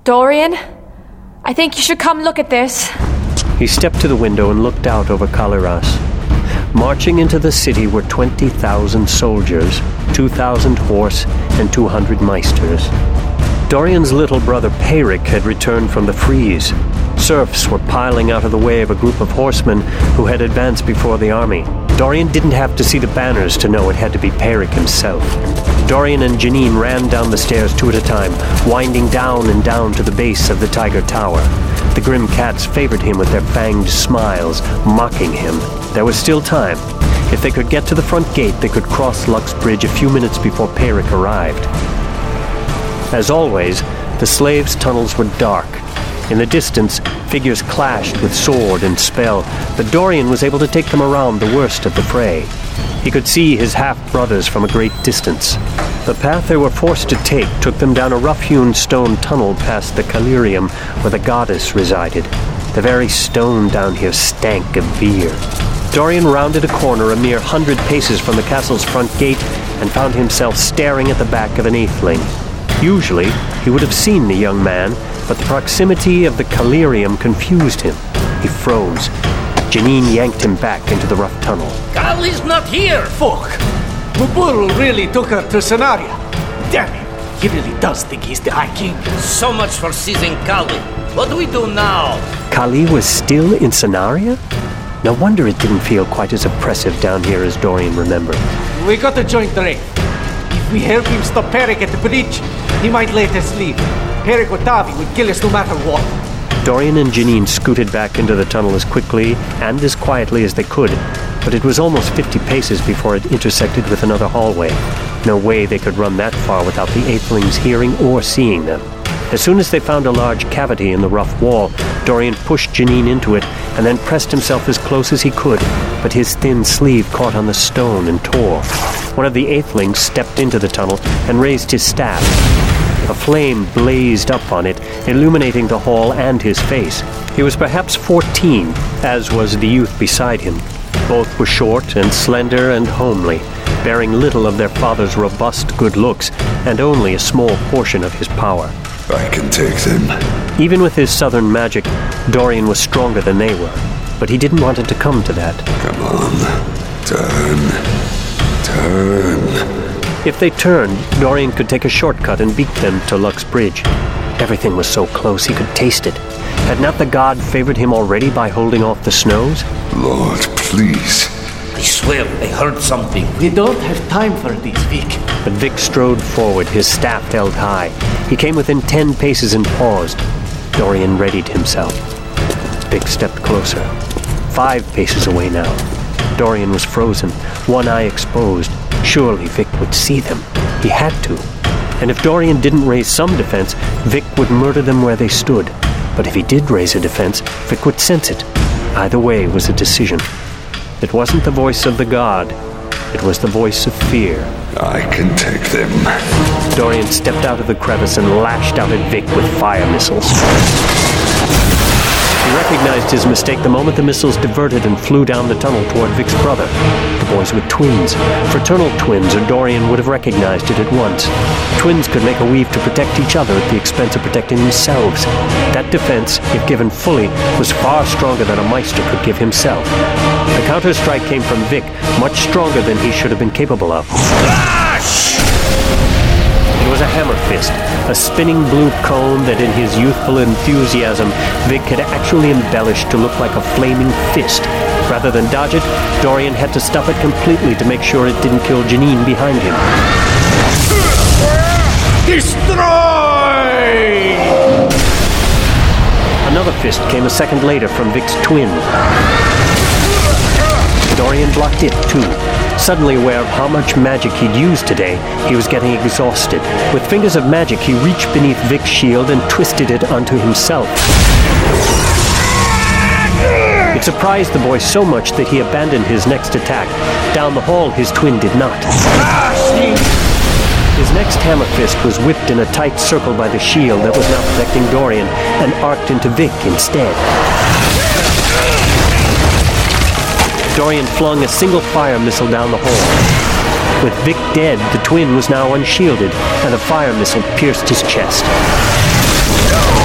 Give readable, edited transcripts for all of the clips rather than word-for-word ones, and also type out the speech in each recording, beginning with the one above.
Dorian, I think you should come look at this. He stepped to the window and looked out over Kaliras. Marching into the city were 20,000 soldiers, 2,000 horse, and 200 meisters. Dorian's little brother Peyric had returned from the Freeze. Serfs were piling out of the way of a group of horsemen who had advanced before the army. Dorian didn't have to see the banners to know it had to be Peyric himself. Dorian and Janine ran down the stairs two at a time, winding down and down to the base of the Tiger Tower. The grim cats favored him with their fanged smiles, mocking him. There was still time. If they could get to the front gate, they could cross Lux Bridge a few minutes before Peyric arrived. As always, the slaves' tunnels were dark. In the distance, figures clashed with sword and spell, but Dorian was able to take them around the worst of the fray. He could see his half-brothers from a great distance. The path they were forced to take took them down a rough-hewn stone tunnel past the Calirium where the goddess resided. The very stone down here stank of beer. Dorian rounded a corner a mere 100 paces from the castle's front gate and found himself staring at the back of an atheling. Usually, he would have seen the young man, but the proximity of the Calirium confused him. He froze. Janine yanked him back into the rough tunnel. Kali's not here! Fuck! Muburu really took her to Sanaria. Damn it! He really does think he's the High King. So much for seizing Kali. What do we do now? Kali was still in Sanaria? No wonder it didn't feel quite as oppressive down here as Dorian remembered. We gotta join the raid. If we help him stop Peyric at the bridge, he might let us leave. Peyric or Tavi would kill us no matter what. Dorian and Janine scooted back into the tunnel as quickly and as quietly as they could, but it was almost 50 paces before it intersected with another hallway. No way they could run that far without the Aethelings hearing or seeing them. As soon as they found a large cavity in the rough wall, Dorian pushed Janine into it and then pressed himself as close as he could, but his thin sleeve caught on the stone and tore. One of the Aethelings stepped into the tunnel and raised his staff. A flame blazed up on it, illuminating the hall and his face. He was perhaps 14, as was the youth beside him. Both were short and slender and homely, bearing little of their father's robust good looks, and only a small portion of his power. I can take them. Even with his southern magic, Dorian was stronger than they were, but he didn't want it to come to that. Come on. Turn. If they turned, Dorian could take a shortcut and beat them to Lux Bridge. Everything was so close he could taste it. Had not the god favored him already by holding off the snows? Lord, please. I swear I heard something. We don't have time for this, Vic. But Vic strode forward, his staff held high. He came within 10 paces and paused. Dorian readied himself. Vic stepped closer. 5 paces away now. Dorian was frozen, one eye exposed. Surely Vic would see them. He had to. And if Dorian didn't raise some defense, Vic would murder them where they stood. But if he did raise a defense, Vic would sense it. Either way was a decision. It wasn't the voice of the god. It was the voice of fear. I can take them. Dorian stepped out of the crevice and lashed out at Vic with fire missiles. He recognized his mistake the moment the missiles diverted and flew down the tunnel toward Vic's brother. The boys were twins. Fraternal twins, or Dorian would have recognized it at once. Twins could make a weave to protect each other at the expense of protecting themselves. That defense, if given fully, was far stronger than a Meister could give himself. The counter-strike came from Vic, much stronger than he should have been capable of. It was a hammer fist, a spinning blue cone that in his youthful enthusiasm, Vic had actually embellished to look like a flaming fist. Rather than dodge it, Dorian had to stop it completely to make sure it didn't kill Janine behind him. Destroy! Another fist came a second later from Vic's twin. Dorian blocked it, too. Suddenly aware of how much magic he'd used today, he was getting exhausted. With fingers of magic, he reached beneath Vic's shield and twisted it onto himself. It surprised the boy so much that he abandoned his next attack. Down the hall, his twin did not. His next hammer fist was whipped in a tight circle by the shield that was now protecting Dorian and arced into Vic instead. Dorian flung a single fire missile down the hole. With Vic dead, the twin was now unshielded, and a fire missile pierced his chest.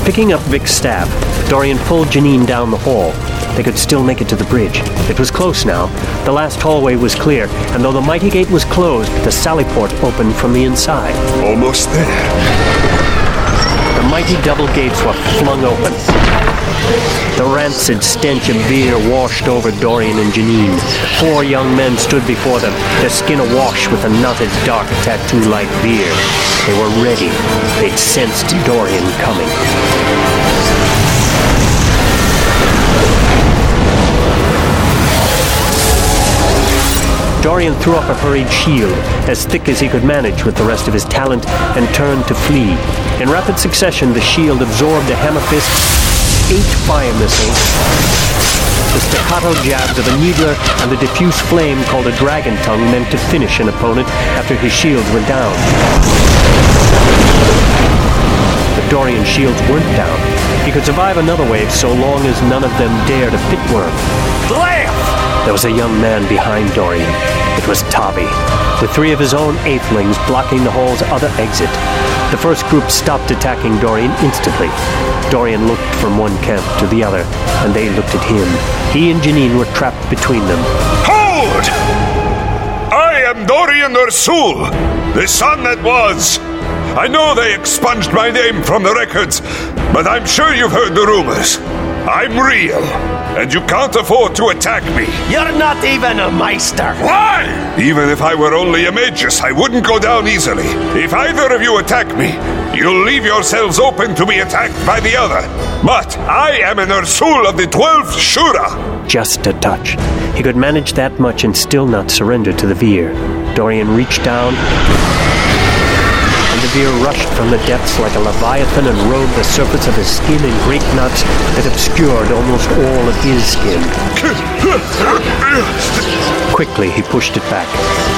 Picking up Vic's staff, Dorian pulled Janine down the hall. They could still make it to the bridge. It was close now. The last hallway was clear, and though the mighty gate was closed, the sally port opened from the inside. Almost there. The mighty double gates were flung open. The rancid stench of beer washed over Dorian and Janine. 4 young men stood before them, their skin awash with a knotted, dark tattoo like beer. They were ready. They'd sensed Dorian coming. Dorian threw up a hurried shield, as thick as he could manage with the rest of his talent, and turned to flee. In rapid succession, the shield absorbed a hammer fist, 8 fire missiles, the staccato jabs of a needler, and the diffuse flame called a dragon tongue meant to finish an opponent after his shields were down. But Dorian's shields weren't down. He could survive another wave so long as none of them dared a pitworm. There was a young man behind Dorian. It was Tavi, with 3 of his own Aethelings blocking the hall's other exit. The first group stopped attacking Dorian instantly. Dorian looked from one camp to the other, and they looked at him. He and Janine were trapped between them. Hold! I am Dorian Ursul, the son that was. I know they expunged my name from the records, but I'm sure you've heard the rumors. I'm real, and you can't afford to attack me. You're not even a Meister. Why? Even if I were only a magus, I wouldn't go down easily. If either of you attack me, you'll leave yourselves open to be attacked by the other. But I am an Ursul of the 12th Shura. Just a touch. He could manage that much and still not surrender to the Veer. Dorian reached down, and the Veer rushed from the depths like a leviathan and rode the surface of his skin in great knots that obscured almost all of his skin. Quickly, he pushed it back.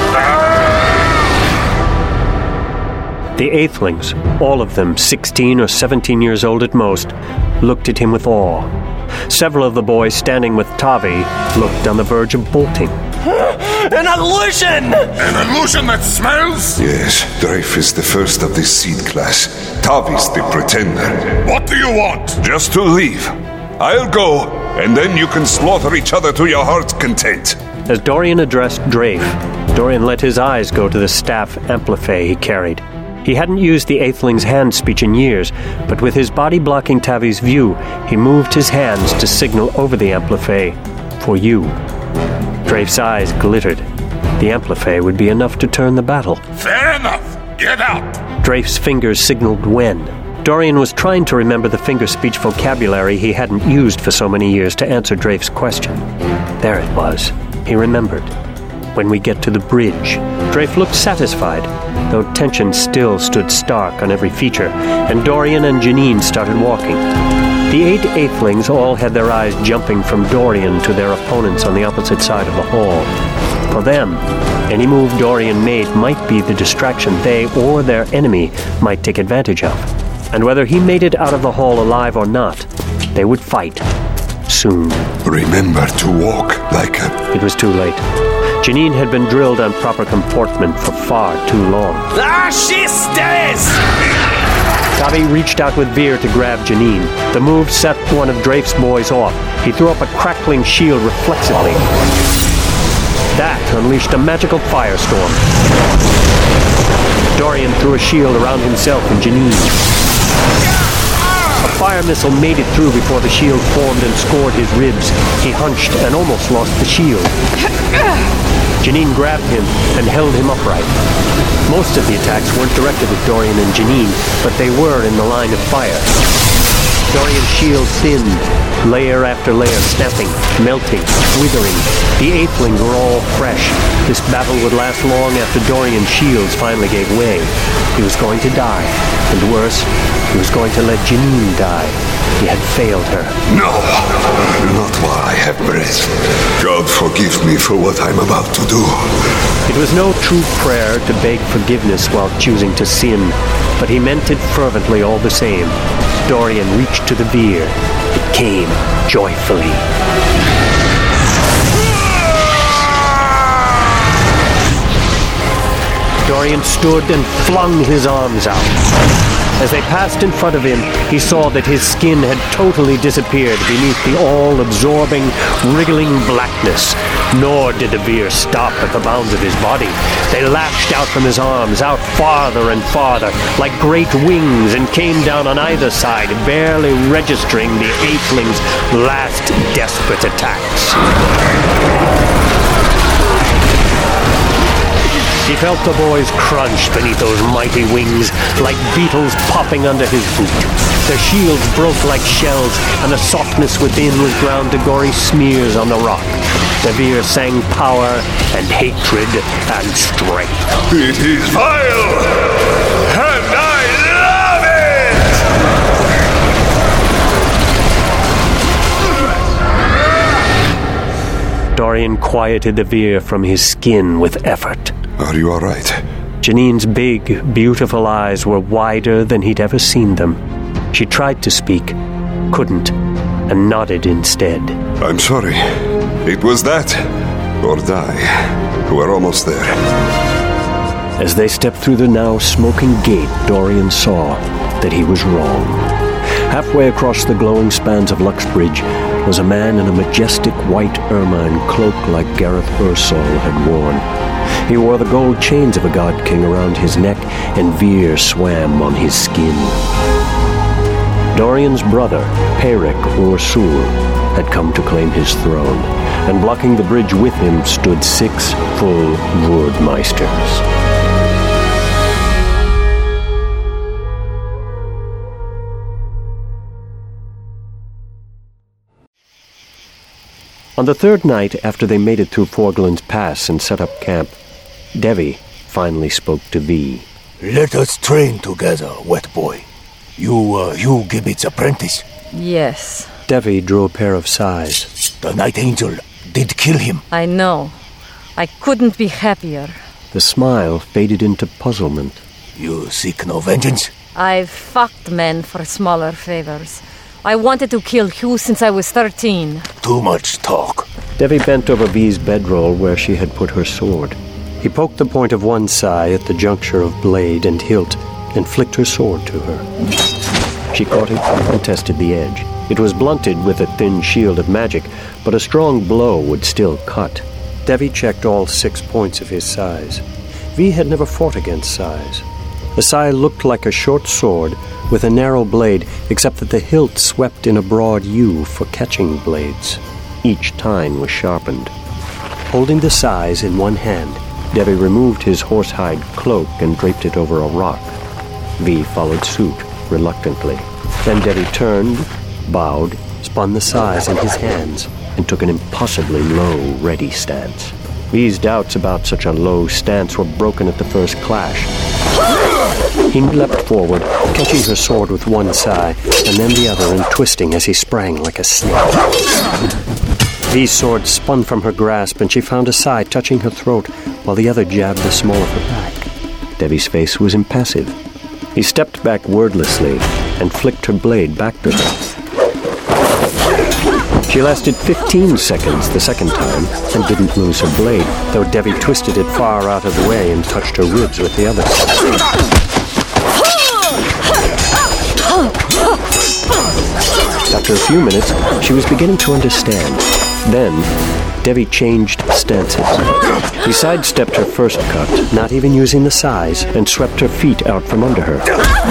The Aethelings, all of them 16 or 17 years old at most, looked at him with awe. Several of the boys standing with Tavi looked on the verge of bolting. An illusion! An illusion that smells? Yes, Drafe is the first of the seed class. Tavi's the pretender. What do you want? Just to leave. I'll go, and then you can slaughter each other to your heart's content. As Dorian addressed Drafe, Dorian let his eyes go to the staff amplifay he carried. He hadn't used the Aetheling's hand speech in years, but with his body blocking Tavi's view, he moved his hands to signal over the amplifay, "For you." Drafe's eyes glittered. The amplifay would be enough to turn the battle. Fair enough. Get out. Drafe's fingers signaled when. Dorian was trying to remember the finger speech vocabulary he hadn't used for so many years to answer Drafe's question. There it was. He remembered. When we get to the bridge. Drafe looked satisfied, though tension still stood stark on every feature, and Dorian and Janine started walking. The 8 Aethelings all had their eyes jumping from Dorian to their opponents on the opposite side of the hall. For them, any move Dorian made might be the distraction they or their enemy might take advantage of. And whether he made it out of the hall alive or not, they would fight. Soon. Remember to walk like a... It was too late. Janine had been drilled on proper comportment for far too long. Ah, she stays! Tavi reached out with Veer to grab Janine. The move set one of Drafe's boys off. He threw up a crackling shield reflexively. That unleashed a magical firestorm. Dorian threw a shield around himself and Janine. A fire missile made it through before the shield formed and scored his ribs. He hunched and almost lost the shield. Janine grabbed him and held him upright. Most of the attacks weren't directed at Dorian and Janine, but they were in the line of fire. Dorian's shield thinned, layer after layer snapping, melting, withering. The Aethelings were all fresh. This battle would last long after Dorian's shields finally gave way. He was going to die, and worse, he was going to let Janine die. He had failed her. No, not while I have breath. God forgive me for what I'm about to do. It was no true prayer to beg forgiveness while choosing to sin, but he meant it fervently all the same. Dorian reached to the bier. It came joyfully. Dorian stood and flung his arms out. As they passed in front of him, he saw that his skin had totally disappeared beneath the all-absorbing, wriggling blackness. Nor did the Veer stop at the bounds of his body. They lashed out from his arms, out farther and farther, like great wings, and came down on either side, barely registering the ape's last desperate attacks. He felt the boys crunch beneath those mighty wings, like beetles popping under his boot. Their shields broke like shells, and the softness within was ground to gory smears on the rock. The Veer sang power and hatred and strength. It is vile, and I love it! Dorian quieted the Veer from his skin with effort. Are you all right? Janine's big, beautiful eyes were wider than he'd ever seen them. She tried to speak, couldn't, and nodded instead. I'm sorry. It was that, or die. We're almost there. As they stepped through the now smoking gate, Dorian saw that he was wrong. Halfway across the glowing spans of Luxbridge was a man in a majestic white ermine cloak like Gareth Ursol had worn. He wore the gold chains of a god king around his neck, and Veer swam on his skin. Dorian's brother, Perik Ursul, had come to claim his throne, and blocking the bridge with him stood 6 full Wordmeisters. On the third night after they made it through Forgland's Pass and set up camp, Devi finally spoke to V. Let us train together, wet boy. You Gibbet's apprentice? Yes. Devi drew a pair of sighs. The Night Angel did kill him. I know. I couldn't be happier. The smile faded into puzzlement. You seek no vengeance? I've fucked men for smaller favors. I wanted to kill Hugh since I was 13. Too much talk. Devi bent over V's bedroll where she had put her sword. He poked the point of one sai at the juncture of blade and hilt and flicked her sword to her. She caught it and tested the edge. It was blunted with a thin shield of magic, but a strong blow would still cut. Devi checked all 6 points of his sais. V had never fought against sais. The sai looked like a short sword with a narrow blade, except that the hilt swept in a broad U for catching blades. Each tine was sharpened. Holding the sais in one hand, Devi removed his horsehide cloak and draped it over a rock. V followed suit, reluctantly. Then Devi turned, bowed, spun the sais in his hands, and took an impossibly low, ready stance. V's doubts about such a low stance were broken at the first clash. He leapt forward, catching her sword with one sai, and then the other, and twisting as he sprang like a snake. V's sword spun from her grasp, and she found a sai touching her throat, while the other jabbed the small of her back. Devi's face was impassive. He stepped back wordlessly, and flicked her blade back to her. She lasted 15 seconds the second time, and didn't lose her blade, though Devi twisted it far out of the way and touched her ribs with the other side. After a few minutes, she was beginning to understand. Then, Devi changed stances. He sidestepped her first cut, not even using the sais, and swept her feet out from under her.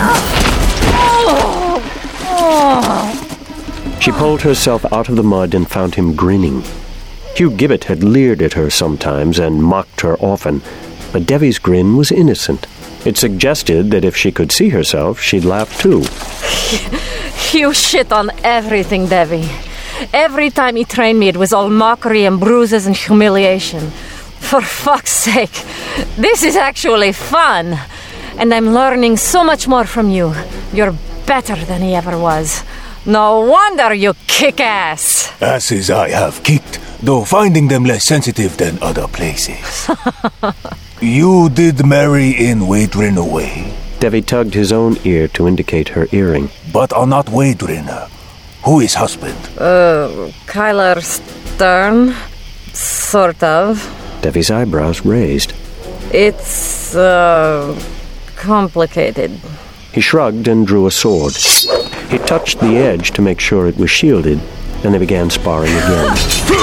She pulled herself out of the mud and found him grinning. Hugh Gibbet had leered at her sometimes and mocked her often, but Devi's grin was innocent. It suggested that if she could see herself, she'd laugh too. You shit on everything, Devi. Every time he trained me, it was all mockery and bruises and humiliation. For fuck's sake, this is actually fun. And I'm learning so much more from you. You're better than he ever was. No wonder you kick ass. Asses I have kicked, though finding them less sensitive than other places. You did marry in Waidrin away. Devi tugged his own ear to indicate her earring. But are not Waidrin. Who is husband? Kyler Stern. Sort of. Devi's eyebrows raised. It's, complicated. He shrugged and drew a sword. He touched the edge to make sure it was shielded, and they began sparring again.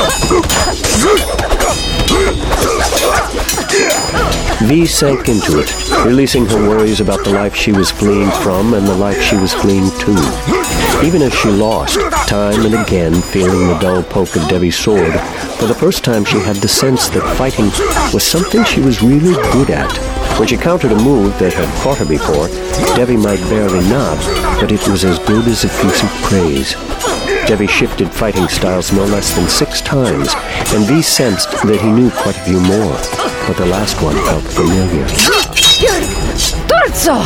V sank into it, releasing her worries about the life she was fleeing from and the life she was fleeing to. Even as she lost, time and again, feeling the dull poke of Devi's sword, for the first time she had the sense that fighting was something she was really good at. When she countered a move that had caught her before, Devi might barely nod, but it was as good as a piece of praise. Devi shifted fighting styles no less than 6 times, and V sensed that he knew quite a few more, but the last one felt familiar. Dorzo!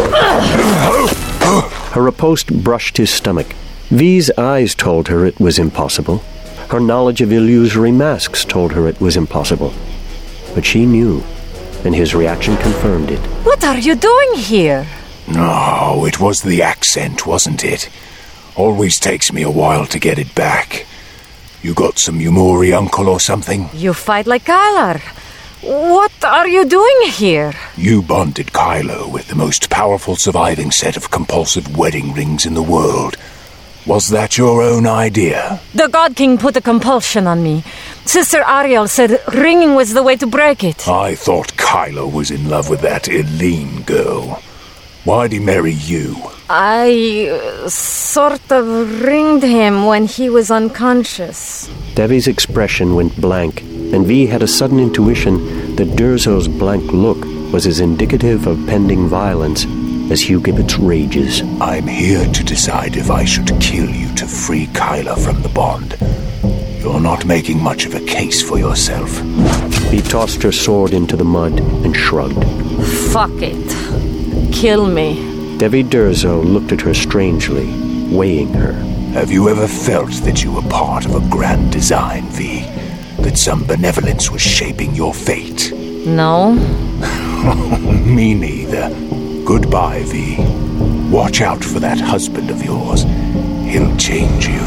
Her riposte brushed his stomach. V's eyes told her it was impossible. Her knowledge of illusory masks told her it was impossible. But she knew, and his reaction confirmed it. What are you doing here? No, it was the accent, wasn't it? Always takes me a while to get it back. You got some Yumori uncle or something? You fight like Kylar. What are you doing here? You bonded Kylo with the most powerful surviving set of compulsive wedding rings in the world. Was that your own idea? The God King put a compulsion on me. Sister Ariel said ringing was the way to break it. I thought Kylo was in love with that Eileen girl. Why'd he marry you? I sort of ringed him when he was unconscious. Devi's expression went blank, and V had a sudden intuition that Durzo's blank look was as indicative of pending violence as Hugh Gibbet's rages. I'm here to decide if I should kill you to free Kyla from the bond. You're not making much of a case for yourself. V tossed her sword into the mud and shrugged. Fuck it. Kill me. Devi Durzo looked at her strangely, weighing her. Have you ever felt that you were part of a grand design, V? That some benevolence was shaping your fate? No. Me neither. Goodbye, V. Watch out for that husband of yours. He'll change you.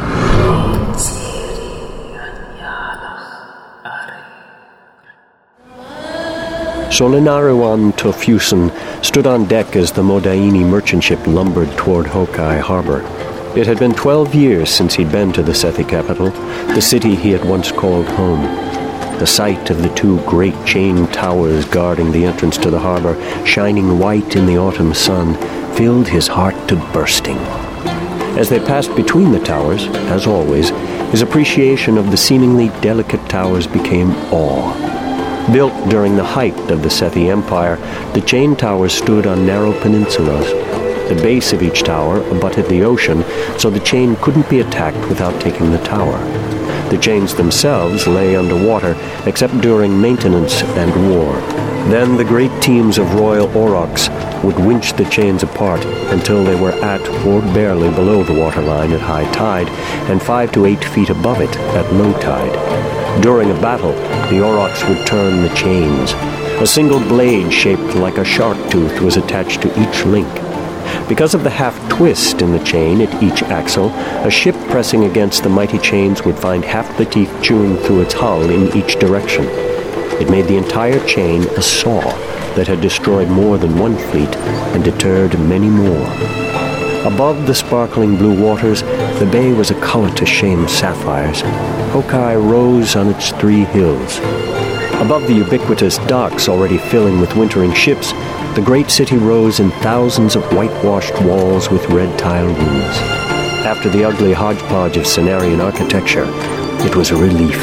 Solinaruan Tofusen stood on deck as the Modaini merchant ship lumbered toward Hokai Harbor. It had been 12 years since he'd been to the Sethi capital, the city he had once called home. The sight of the 2 great chain towers guarding the entrance to the harbor, shining white in the autumn sun, filled his heart to bursting. As they passed between the towers, as always, his appreciation of the seemingly delicate towers became awe. Built during the height of the Sethi Empire, the chain towers stood on narrow peninsulas. The base of each tower abutted the ocean, so the chain couldn't be attacked without taking the tower. The chains themselves lay underwater, except during maintenance and war. Then the great teams of royal aurochs would winch the chains apart until they were at or barely below the waterline at high tide, and 5 to 8 feet above it at low tide. During a battle, the aurochs would turn the chains. A single blade shaped like a shark tooth was attached to each link. Because of the half-twist in the chain at each axle, a ship pressing against the mighty chains would find half the teeth chewing through its hull in each direction. It made the entire chain a saw that had destroyed more than one fleet and deterred many more. Above the sparkling blue waters, the bay was a color to shame sapphires. Hokai rose on its 3 hills. Above the ubiquitous docks already filling with wintering ships, the great city rose in thousands of whitewashed walls with red-tiled roofs. After the ugly hodgepodge of Cenarian architecture, it was a relief.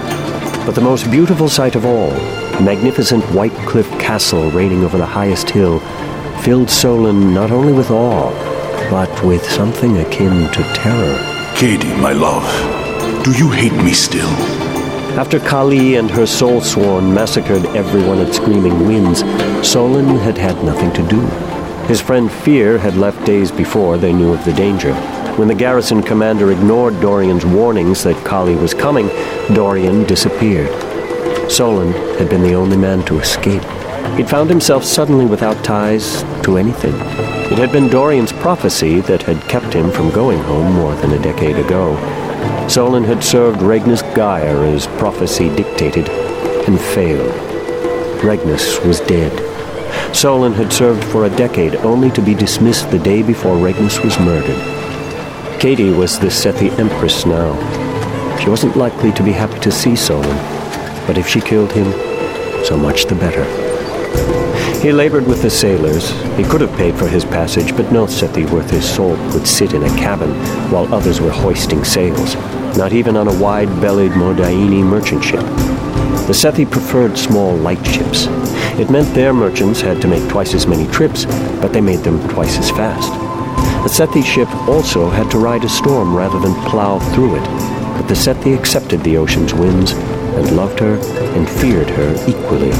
But the most beautiful sight of all, the magnificent White Cliff Castle reigning over the highest hill, filled Solon not only with awe, but with something akin to terror. Katie, my love, do you hate me still? After Kali and her soul-sworn massacred everyone at Screaming Winds, Solon had had nothing to do. His friend Fear had left days before they knew of the danger. When the garrison commander ignored Dorian's warnings that Kali was coming, Dorian disappeared. Solon had been the only man to escape. He'd found himself suddenly without ties to anything. It had been Dorian's prophecy that had kept him from going home more than a decade ago. Solon had served Regnus Geyer as prophecy dictated, and failed. Regnus was dead. Solon had served for a decade, only to be dismissed the day before Regnus was murdered. Katie was the Sethi Empress now. She wasn't likely to be happy to see Solon, but if she killed him, so much the better. He labored with the sailors. He could have paid for his passage, but no Sethi worth his salt would sit in a cabin while others were hoisting sails, not even on a wide-bellied Modaini merchant ship. The Sethi preferred small, light ships. It meant their merchants had to make twice as many trips, but they made them twice as fast. The Sethi ship also had to ride a storm rather than plow through it, but the Sethi accepted the ocean's winds and loved her and feared her equally.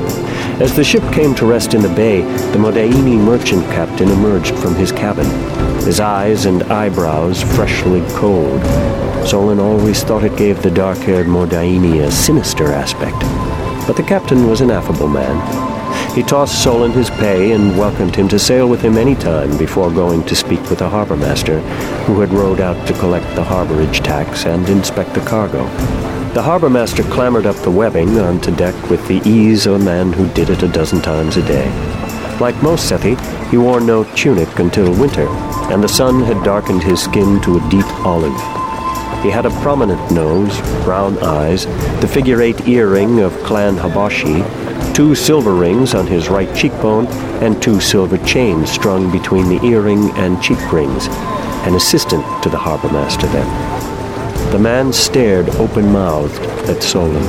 As the ship came to rest in the bay, the Modaini merchant captain emerged from his cabin, his eyes and eyebrows freshly cold. Solon always thought it gave the dark-haired Modaini a sinister aspect, but the captain was an affable man. He tossed Solon his pay and welcomed him to sail with him any time before going to speak with the harbor master, who had rowed out to collect the harborage tax and inspect the cargo. The harbor master clambered up the webbing onto deck with the ease of a man who did it a dozen times a day. Like most Sethi, he wore no tunic until winter, and the sun had darkened his skin to a deep olive. He had a prominent nose, brown eyes, the figure-8 earring of Clan Habashi, 2 silver rings on his right cheekbone, and 2 silver chains strung between the earring and cheek rings, an assistant to the harbor master then. The man stared open-mouthed at Solon.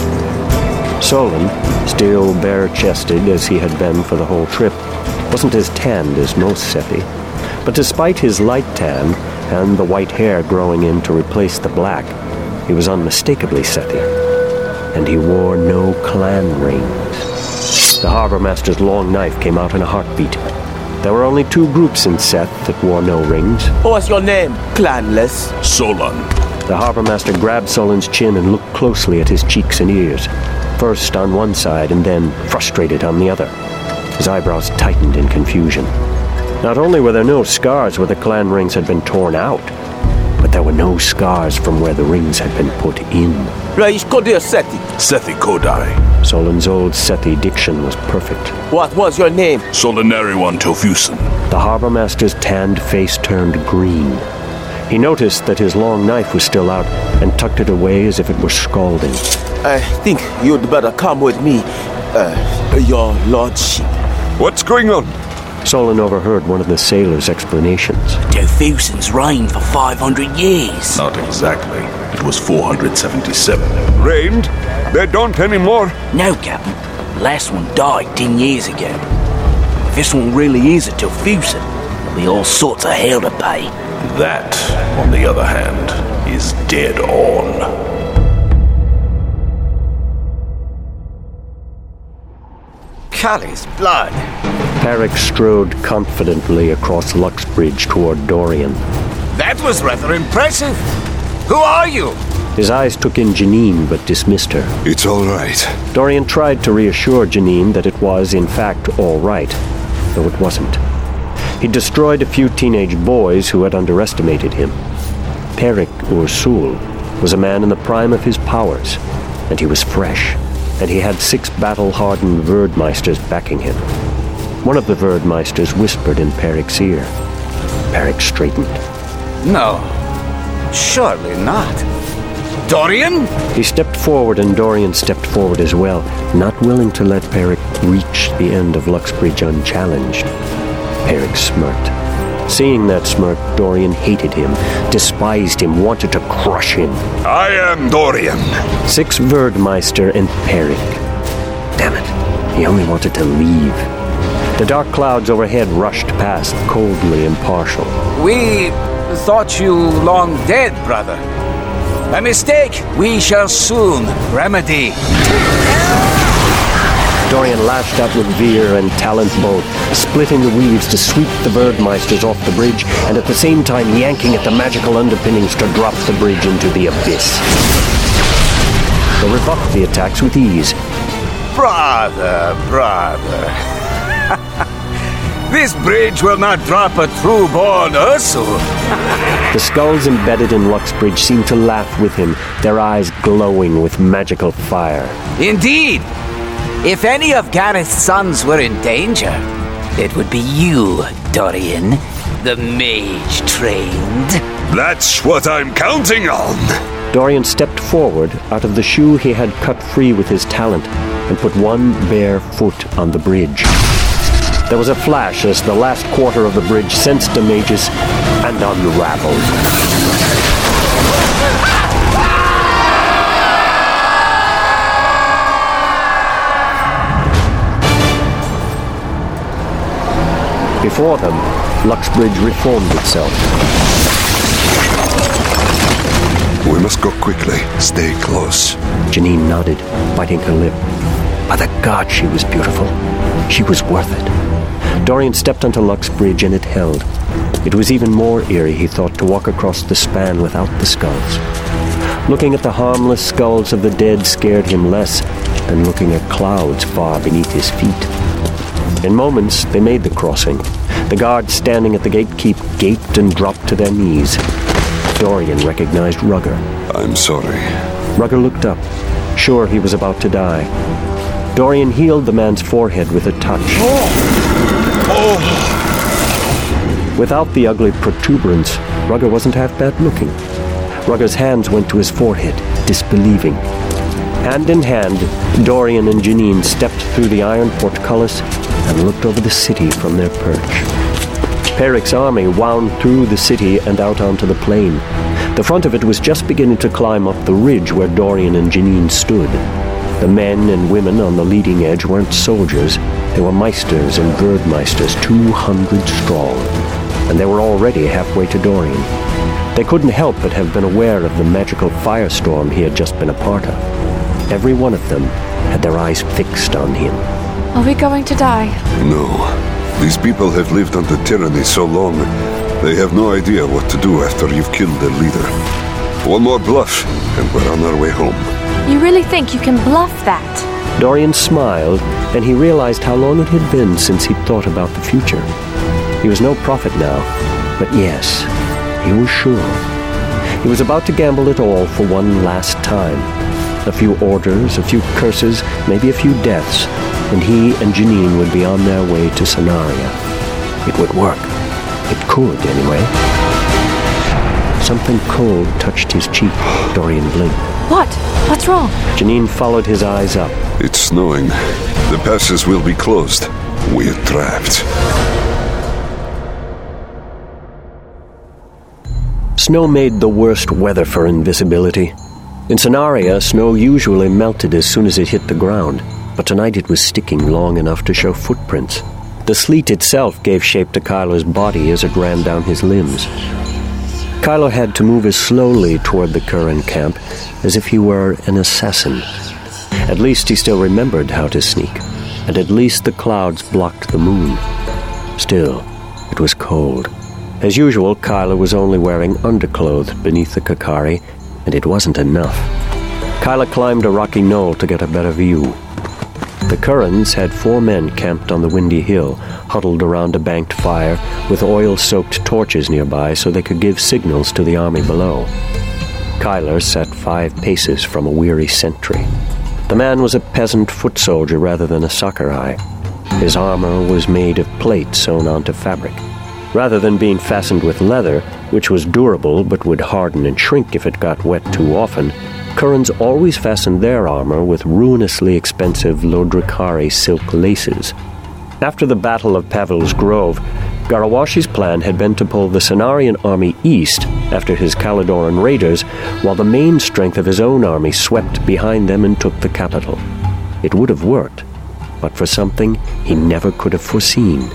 Solon, still bare-chested as he had been for the whole trip, wasn't as tanned as most Sethi. But despite his light tan and the white hair growing in to replace the black, he was unmistakably Sethi. And he wore no clan rings. The harbor master's long knife came out in a heartbeat. There were only 2 groups in Seth that wore no rings. What's your name, clanless? Solon. The harbor master grabbed Solon's chin and looked closely at his cheeks and ears, first on one side and then frustrated on the other. His eyebrows tightened in confusion. Not only were there no scars where the clan rings had been torn out, but there were no scars from where the rings had been put in. Reish Kodir Sethi. Sethi Kodai. Solon's old Sethi diction was perfect. What was your name? Solanariwan Tofusen. The harbor master's tanned face turned green. He noticed that his long knife was still out and tucked it away as if it were scalding. I think you'd better come with me, your lordship. What's going on? Solon overheard one of the sailors' explanations. Tofusen's reigned for 500 years. Not exactly. It was 477. Reigned? They don't anymore? No, Captain. The last one died 10 years ago. If this one really is a Tofusen, there'll be all sorts of hell to pay. That, on the other hand, is dead on. Kali's blood. Perrick strode confidently across Luxbridge toward Dorian. That was rather impressive. Who are you? His eyes took in Janine, but dismissed her. It's all right. Dorian tried to reassure Janine that it was, in fact, all right, though it wasn't. He destroyed a few teenage boys who had underestimated him. Perrick Ursul was a man in the prime of his powers, and he was fresh, and he had 6 battle-hardened Verdmeisters backing him. One of the Verdmeisters whispered in Perrick's ear. Perrick straightened. No, surely not. Dorian? He stepped forward, and Dorian stepped forward as well, not willing to let Perrick reach the end of Luxbridge unchallenged. Perrick smirked. Seeing that smirk, Dorian hated him, despised him, wanted to crush him. I am Dorian. 6 Verdmeister and Perrick. Damn it, he only wanted to leave. The dark clouds overhead rushed past, coldly impartial. We thought you long dead, brother. A mistake we shall soon remedy. Dorian lashed out with veer and talent both, splitting the weaves to sweep the Verdmeisters off the bridge, and at the same time yanking at the magical underpinnings to drop the bridge into the abyss. They rebuffed the attacks with ease. Brother. This bridge will not drop a true-born Ursul. The skulls embedded in Luxbridge seemed to laugh with him, their eyes glowing with magical fire. Indeed. If any of Gareth's sons were in danger, it would be you, Dorian, the mage trained. That's what I'm counting on. Dorian stepped forward out of the shoe he had cut free with his talent and put one bare foot on the bridge. There was a flash as the last quarter of the bridge sensed the mages and unraveled. Before them, Luxbridge reformed itself. We must go quickly. Stay close. Janine nodded, biting her lip. By the god, she was beautiful. She was worth it. Dorian stepped onto Luxbridge and it held. It was even more eerie, he thought, to walk across the span without the skulls. Looking at the harmless skulls of the dead scared him less than looking at clouds far beneath his feet. In moments, they made the crossing. The guards standing at the gatekeep gaped and dropped to their knees. Dorian recognized Rugger. I'm sorry. Rugger looked up, sure he was about to die. Dorian healed the man's forehead with a touch. Without the ugly protuberance, Rugger wasn't half bad looking. Rugger's hands went to his forehead, disbelieving. Hand in hand, Dorian and Janine stepped through the iron portcullis and looked over the city from their perch. Peric's army wound through the city and out onto the plain. The front of it was just beginning to climb up the ridge where Dorian and Janine stood. The men and women on the leading edge weren't soldiers. They were Meisters and Verdmeisters, 200 strong. And they were already halfway to Dorian. They couldn't help but have been aware of the magical firestorm he had just been a part of. Every one of them had their eyes fixed on him. Are we going to die? No. These people have lived under tyranny so long, they have no idea what to do after you've killed their leader. One more bluff, and we're on our way home. You really think you can bluff that? Dorian smiled, and he realized how long it had been since he'd thought about the future. He was no prophet now, but yes, he was sure. He was about to gamble it all for one last time. A few orders, a few curses, maybe a few deaths, and he and Janine would be on their way to Sanaria. It would work. It could, anyway. Something cold touched his cheek. Dorian blinked. What? What's wrong? Janine followed his eyes up. It's snowing. The passes will be closed. We're trapped. Snow made the worst weather for invisibility. In Sanaria, snow usually melted as soon as it hit the ground, but tonight it was sticking long enough to show footprints. The sleet itself gave shape to Kylo's body as it ran down his limbs. Kylo had to move as slowly toward the Curran camp as if he were an assassin. At least he still remembered how to sneak, and at least the clouds blocked the moon. Still, it was cold. As usual, Kylo was only wearing underclothes beneath the Kakari, and it wasn't enough. Kylo climbed a rocky knoll to get a better view. The Currans had 4 men camped on the windy hill, huddled around a banked fire, with oil-soaked torches nearby so they could give signals to the army below. Kyler sat 5 paces from a weary sentry. The man was a peasant foot soldier rather than a Sakurai. His armor was made of plate sewn onto fabric. Rather than being fastened with leather, which was durable but would harden and shrink if it got wet too often, Currans always fastened their armor with ruinously expensive Lodrikari silk laces. After the Battle of Pavil's Grove, Garawashi's plan had been to pull the Cenarian army east after his Caladoran raiders, while the main strength of his own army swept behind them and took the capital. It would have worked, but for something he never could have foreseen.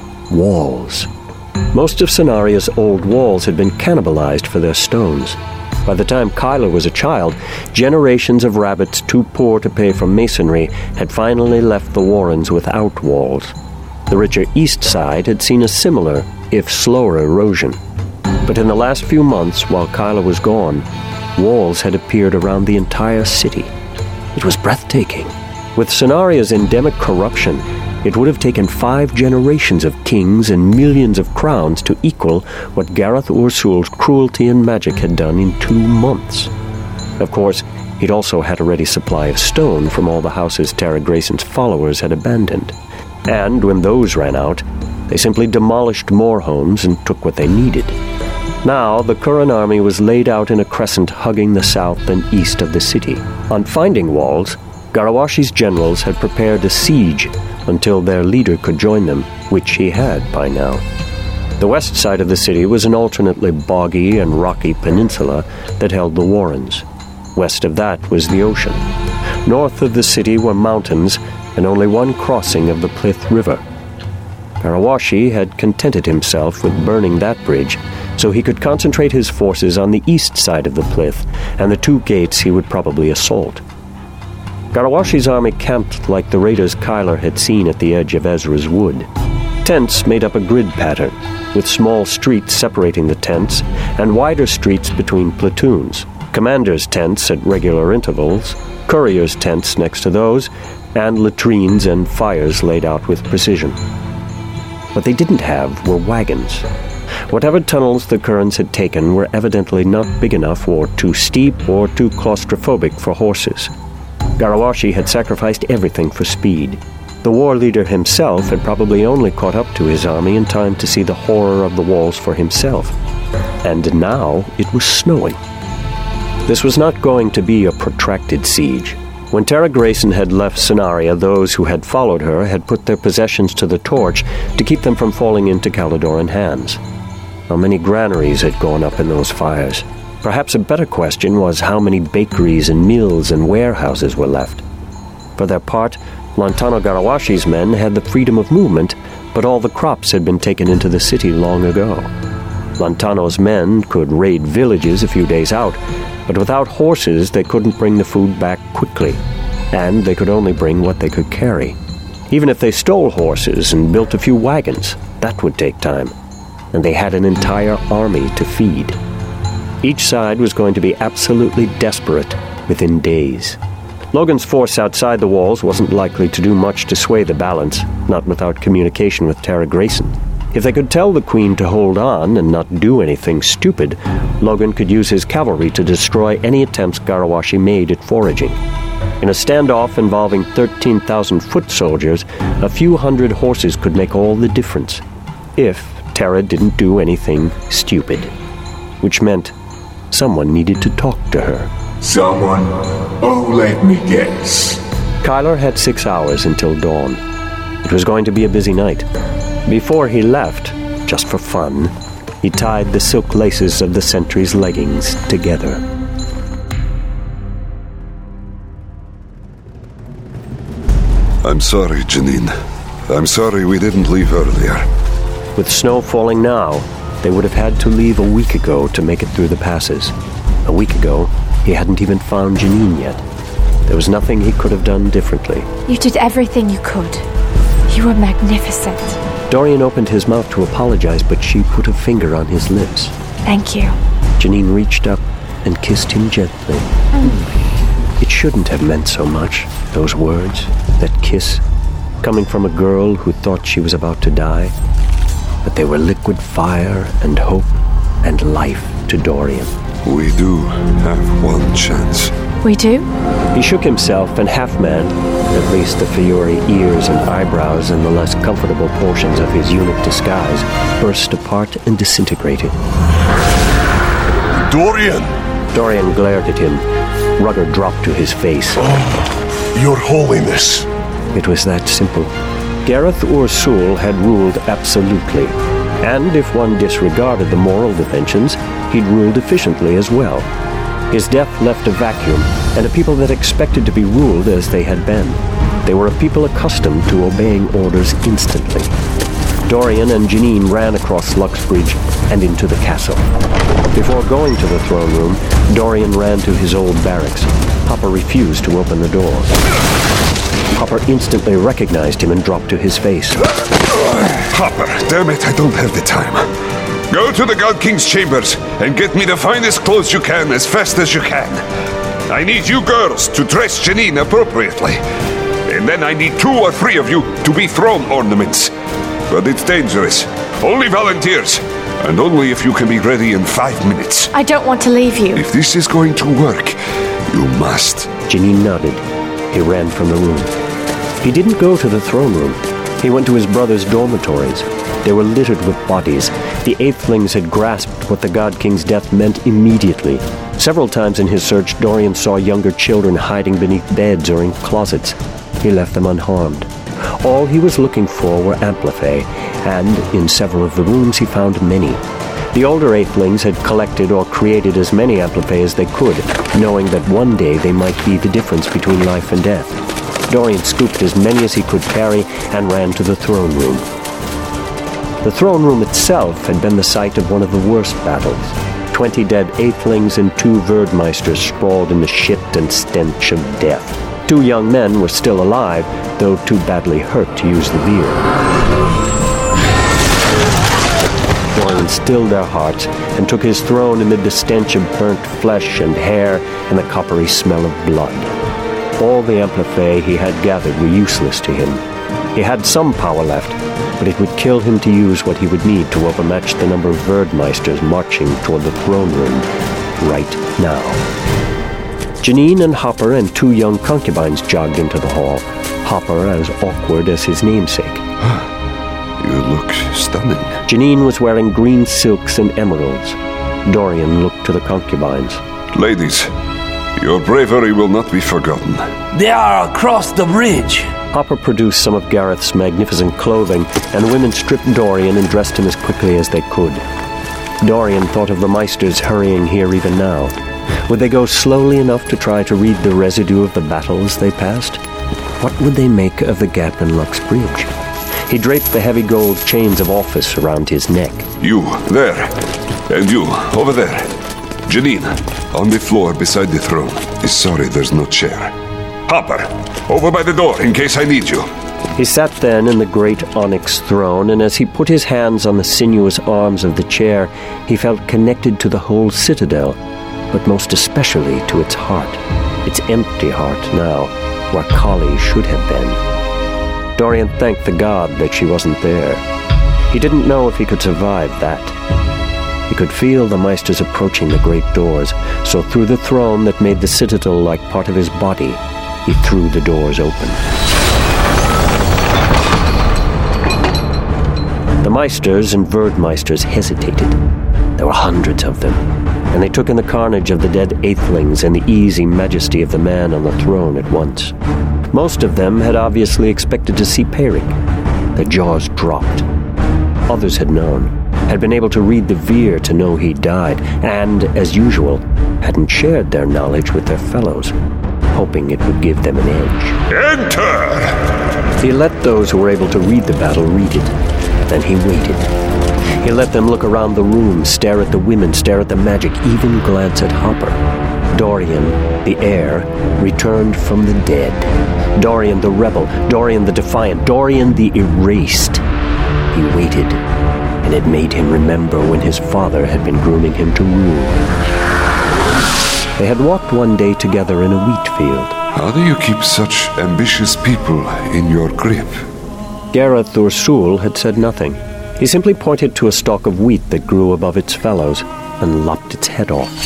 Walls. Most of Cenaria's old walls had been cannibalized for their stones. By the time Kylo was a child, generations of rabbits too poor to pay for masonry had finally left the Warrens without walls. The richer east side had seen a similar, if slower, erosion. But in the last few months, while Kylo was gone, walls had appeared around the entire city. It was breathtaking. With Cenaria's endemic corruption, it would have taken 5 generations of kings and millions of crowns to equal what Gareth Ursul's cruelty and magic had done in 2 months. Of course, He'd also had a ready supply of stone from all the houses Tara Grayson's followers had abandoned. And when those ran out, they simply demolished more homes and took what they needed. Now, the Curran army was laid out in a crescent hugging the south and east of the city. On finding walls, Garawashi's generals had prepared a siege until their leader could join them, which he had by now. The west side of the city was an alternately boggy and rocky peninsula that held the Warrens. West of that was the ocean. North of the city were mountains and only one crossing of the Plyth River. Garawashi had contented himself with burning that bridge so he could concentrate his forces on the east side of the Plyth and the two gates he would probably assault. Garawashi's army camped like the raiders Kyler had seen at the edge of Ezra's Wood. Tents made up a grid pattern, with small streets separating the tents and wider streets between platoons, commanders' tents at regular intervals, couriers' tents next to those, and latrines and fires laid out with precision. What they didn't have were wagons. Whatever tunnels the Currans had taken were evidently not big enough or too steep or too claustrophobic for horses. Garawashi had sacrificed everything for speed. The war leader himself had probably only caught up to his army in time to see the horror of the walls for himself. And now it was snowing. This was not going to be a protracted siege. When Tara Grayson had left Cennaria, those who had followed her had put their possessions to the torch to keep them from falling into Caladoran hands. How many granaries had gone up in those fires? Perhaps a better question was how many bakeries and mills and warehouses were left. For their part, Lantano Garawashi's men had the freedom of movement, but all the crops had been taken into the city long ago. Lantano's men could raid villages a few days out, but without horses they couldn't bring the food back quickly, and they could only bring what they could carry. Even if they stole horses and built a few wagons, that would take time, and they had an entire army to feed. Each side was going to be absolutely desperate within days. Logan's force outside the walls wasn't likely to do much to sway the balance, not without communication with Tara Grayson. If they could tell the Queen to hold on and not do anything stupid, Logan could use his cavalry to destroy any attempts Garawashi made at foraging. In a standoff involving 13,000 foot soldiers, a few hundred horses could make all the difference, if Tara didn't do anything stupid. Which meant someone needed to talk to her. Someone? Oh, let me guess. Kyler had 6 hours until dawn. It was going to be a busy night. Before he left, just for fun, he tied the silk laces of the sentry's leggings together. I'm sorry, Janine. I'm sorry we didn't leave earlier. With snow falling now, they would have had to leave a week ago to make it through the passes. A week ago, he hadn't even found Janine yet. There was nothing he could have done differently. You did everything you could. You were magnificent. Dorian opened his mouth to apologize, but she put a finger on his lips. Thank you. Janine reached up and kissed him gently. It shouldn't have meant so much, those words, that kiss, coming from a girl who thought she was about to die. But they were liquid fire and hope and life to Dorian. We do have one chance. We do? He shook himself, and Half-Man, at least the Fiore ears and eyebrows and the less comfortable portions of his unique disguise, burst apart and disintegrated. Dorian! Dorian glared at him. Rugger dropped to his face. Oh, Your Holiness! It was that simple. Gareth Ur-Sul had ruled absolutely, and if one disregarded the moral dimensions, he'd ruled efficiently as well. His death left a vacuum, and a people that expected to be ruled as they had been. They were a people accustomed to obeying orders instantly. Dorian and Janine ran across Luxbridge and into the castle. Before going to the throne room, Dorian ran to his old barracks. Hopper refused to open the door. Hopper instantly recognized him and dropped to his face. Hopper, damn it, I don't have the time. Go to the God King's chambers and get me the finest clothes you can as fast as you can. I need you girls to dress Janine appropriately. And then I need 2 or 3 of you to be throne ornaments. But it's dangerous. Only volunteers. And only if you can be ready in 5 minutes. I don't want to leave you. If this is going to work, You must. Janine nodded. He ran from the room. He didn't go to the throne room. He went to his brother's dormitories. They were littered with bodies. The Eightlings had grasped what the God King's death meant immediately. Several times in his search, Dorian saw younger children hiding beneath beds or in closets. He left them unharmed. All he was looking for were Amplifae, and in several of the rooms he found many. The older Eightlings had collected or created as many Amplifae as they could, knowing that one day they might be the difference between life and death. Dorian scooped as many as he could carry and ran to the throne room. The throne room itself had been the site of one of the worst battles. 20 dead Eightlings and 2 Verdmeisters sprawled in the shit and stench of death. 2 young men were still alive, though too badly hurt to use the veer. Dorian stilled their hearts and took his throne amid the stench of burnt flesh and hair and the coppery smell of blood. All the Amplifae he had gathered were useless to him. He had some power left, but it would kill him to use what he would need to overmatch the number of Verdmeisters marching toward the throne room right now. Janine and Hopper and 2 young concubines jogged into the hall, Hopper as awkward as his namesake. You look stunning. Janine was wearing green silks and emeralds. Dorian looked to the concubines. Ladies, your bravery will not be forgotten. They are across the bridge. Hopper produced some of Gareth's magnificent clothing, and the women stripped Dorian and dressed him as quickly as they could. Dorian thought of the Meisters hurrying here even now. Would they go slowly enough to try to read the residue of the battles they passed? What would they make of the gap in Lux Bridge? He draped the heavy gold chains of office around his neck. You, there. And you, over there. Janine, on the floor beside the throne. Sorry there's no chair. Hopper, over by the door in case I need you. He sat then in the great onyx throne, and as he put his hands on the sinuous arms of the chair, he felt connected to the whole citadel, but most especially to its heart, its empty heart now, where Kali should have been. Dorian thanked the god that she wasn't there. He didn't know if he could survive that. He could feel the Meisters approaching the great doors, so through the throne that made the citadel like part of his body, he threw the doors open. The Meisters and Verdmeisters hesitated. There were hundreds of them, and they took in the carnage of the dead Eightlings and the easy majesty of the man on the throne at once. Most of them had obviously expected to see Perik. Their jaws dropped. Others had known, had been able to read the veer to know he died, and, as usual, hadn't shared their knowledge with their fellows, hoping it would give them an edge. Enter! He let those who were able to read the battle read it. Then he waited. He let them look around the room, stare at the women, stare at the magic, even glance at Hopper. Dorian, the heir, returned from the dead. Dorian the rebel, Dorian the defiant, Dorian the erased. He waited, and it made him remember when his father had been grooming him to rule. They had walked one day together in a wheat field. How do you keep such ambitious people in your grip? Gareth Ursul had said nothing. He simply pointed to a stalk of wheat that grew above its fellows and lopped its head off.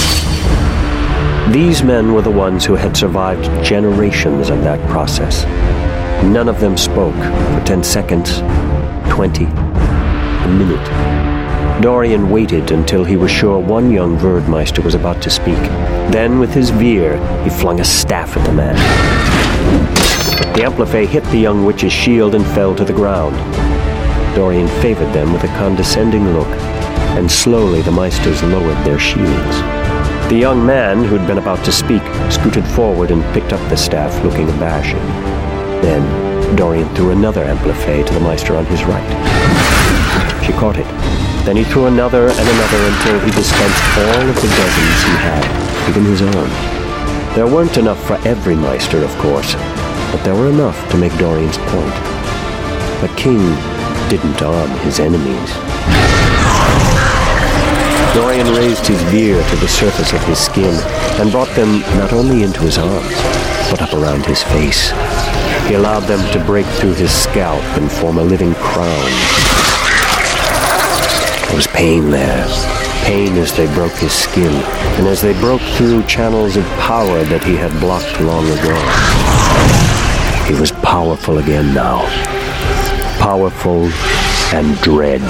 These men were the ones who had survived generations of that process. None of them spoke for 10 seconds, 20, a minute. Dorian waited until he was sure one young Verdmeister was about to speak. Then, with his veer, he flung a staff at the man. The Amplifae hit the young witch's shield and fell to the ground. Dorian favored them with a condescending look, and slowly the Meisters lowered their shields. The young man, who'd been about to speak, scooted forward and picked up the staff, looking abashed. Then, Dorian threw another Amplifae to the Meister on his right. She caught it. Then he threw another and another until he dispensed all of the dozens he had, even his own. There weren't enough for every Meister, of course, but there were enough to make Dorian's point. A king didn't arm his enemies. Dorian raised his veer to the surface of his skin and brought them not only into his arms, but up around his face. He allowed them to break through his scalp and form a living crown. There was pain there, pain as they broke his skin, and as they broke through channels of power that he had blocked long ago. He was powerful again now. Powerful and dread.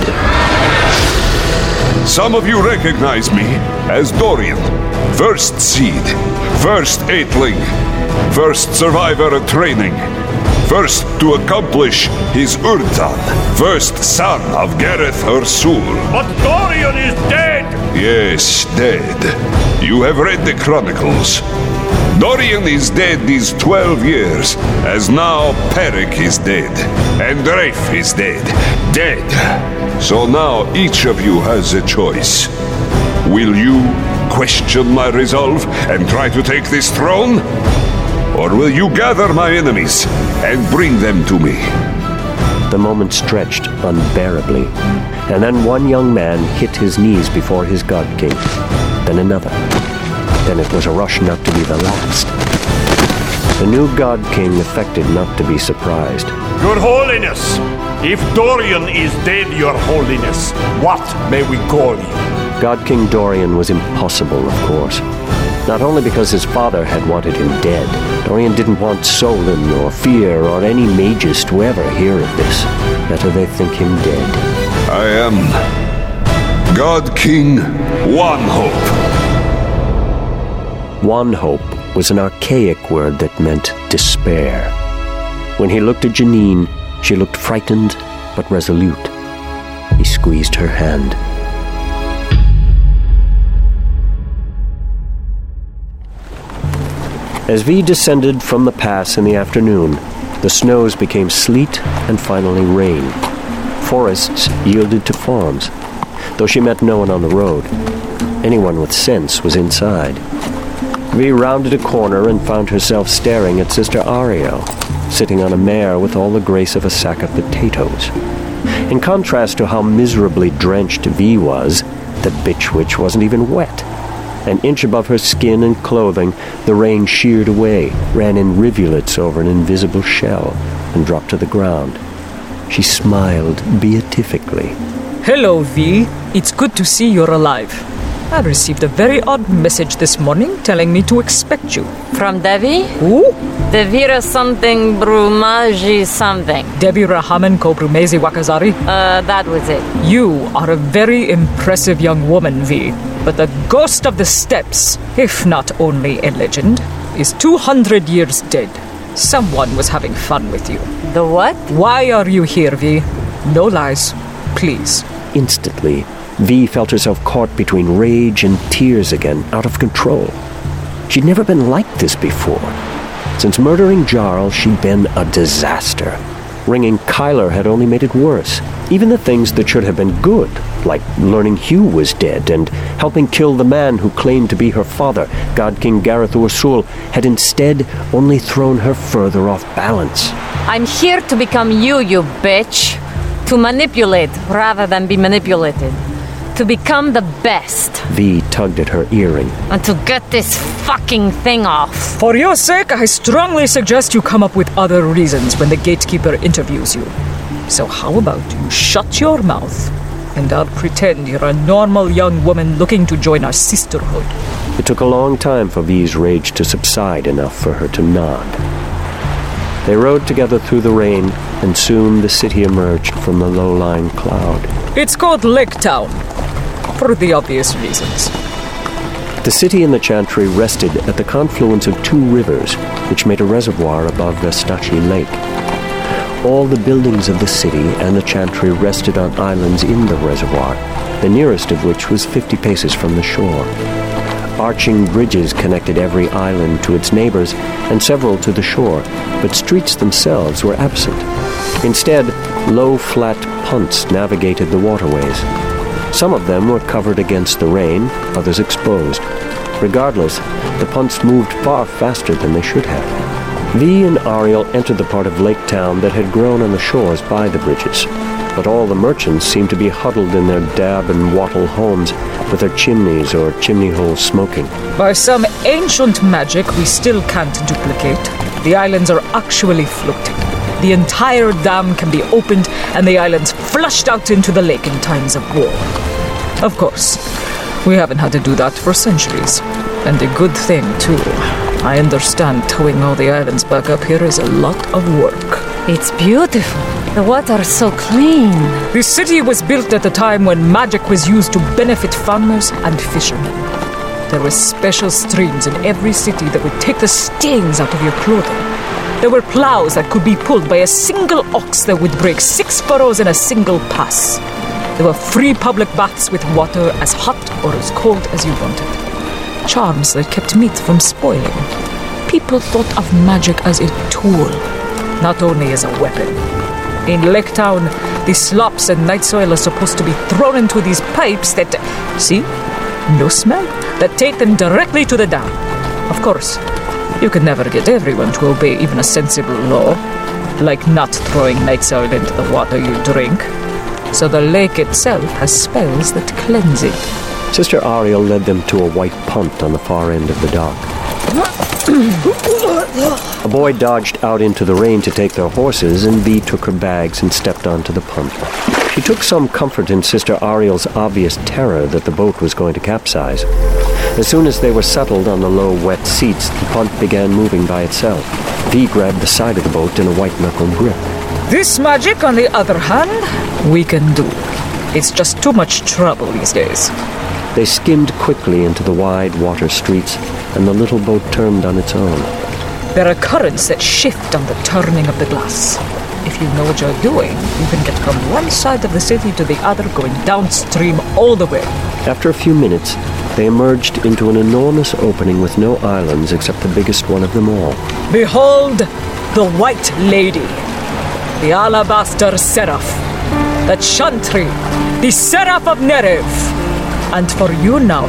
Some of you recognize me as Dorian, first seed, first eightling, first survivor of training, first to accomplish his Urtan, first son of Gareth Ursul. But Dorian is dead! Yes, dead. You have read the chronicles. Dorian is dead these 12 years, as now Peric is dead, and Rafe is dead. Dead. So now each of you has a choice. Will you question my resolve and try to take this throne? Or will you gather my enemies and bring them to me? The moment stretched unbearably, and then one young man hit his knees before his God King, then another. Then it was a rush not to be the last. The new God King affected not to be surprised. Your Holiness! If Dorian is dead, Your Holiness, what may we call you? God King Dorian was impossible, of course. Not only because his father had wanted him dead, Dorian didn't want Solon or Fear or any mages to ever hear of this. Better they think him dead. I am God King One Hope. One Hope was an archaic word that meant despair. When he looked at Janine, she looked frightened but resolute. He squeezed her hand. As V descended from the pass in the afternoon, the snows became sleet and finally rain. Forests yielded to farms, though she met no one on the road. Anyone with sense was inside. V rounded a corner and found herself staring at Sister Ariel, sitting on a mare with all the grace of a sack of potatoes. In contrast to how miserably drenched V was, the bitch witch wasn't even wet. An inch above her skin and clothing, the rain sheared away, ran in rivulets over an invisible shell, and dropped to the ground. She smiled beatifically. Hello, V. It's good to see you're alive. I received a very odd message this morning telling me to expect you. From Devi? Who? Devira something Brumaji something. Devi Rahaman ko Brumezi Wakazari? That was it. You are a very impressive young woman, V. But the ghost of the steppes, if not only a legend, is 200 years dead. Someone was having fun with you. The what? Why are you here, V? No lies, please. Instantly, V felt herself caught between rage and tears again, out of control. She'd never been like this before. Since murdering Jarl, she'd been a disaster. Ringing Kyler had only made it worse. Even the things that should have been good, like learning Hugh was dead and helping kill the man who claimed to be her father, God King Gareth Ursul, had instead only thrown her further off balance. I'm here to become you, you bitch. To manipulate rather than be manipulated. To become the best. V tugged at her earring. And to get this fucking thing off. For your sake, I strongly suggest you come up with other reasons when the gatekeeper interviews you. So how about you shut your mouth, and I'll pretend you're a normal young woman looking to join our sisterhood. It took a long time for V's rage to subside enough for her to nod. They rode together through the rain, and soon the city emerged from the low-lying cloud. It's called Lake Town, for the obvious reasons. The city and the chantry rested at the confluence of two rivers, which made a reservoir above Vestachi Lake. All the buildings of the city and the chantry rested on islands in the reservoir, the nearest of which was 50 paces from the shore. Arching bridges connected every island to its neighbors and several to the shore, but streets themselves were absent. Instead, low, flat punts navigated the waterways. Some of them were covered against the rain, others exposed. Regardless, the punts moved far faster than they should have. V and Ariel entered the part of Lake Town that had grown on the shores by the bridges, but all the merchants seemed to be huddled in their dab and wattle homes, with their chimneys or chimney holes smoking. By some ancient magic we still can't duplicate, the islands are actually floating. The entire dam can be opened and the islands flushed out into the lake in times of war. Of course, We haven't had to do that for centuries. And a good thing, too. I understand towing all the islands back up here is a lot of work. It's beautiful. The water's so clean. The city was built at a time when magic was used to benefit farmers and fishermen. There were special streams in every city that would take the stains out of your clothing. There were plows that could be pulled by a single ox that would break 6 furrows in a single pass. There were free public baths with water as hot or as cold as you wanted. Charms that kept meat from spoiling. People thought of magic as a tool, not only as a weapon. In Laketown, the slops and night soil are supposed to be thrown into these pipes that, see, no smell, that take them directly to the dam. Of course, you can never get everyone to obey even a sensible law, like not throwing night soil into the water you drink. So the lake itself has spells that cleanse it. Sister Ariel led them to a white punt on the far end of the dock. A boy dodged out into the rain to take their horses, and Vi took her bags and stepped onto the punt. She took some comfort in Sister Ariel's obvious terror that the boat was going to capsize. As soon as they were settled on the low, wet seats, the punt began moving by itself. Vi grabbed the side of the boat in a white-knuckle grip. This magic, on the other hand, we can do. It's just too much trouble these days. They skimmed quickly into the wide water streets, and the little boat turned on its own. There are currents that shift on the turning of the glass. If you know what you're doing, you can get from one side of the city to the other, going downstream all the way. After a few minutes, they emerged into an enormous opening with no islands except the biggest one of them all. Behold, the White Lady, the Alabaster Seraph, the Chantry, the Seraph of Nerev, and for you now,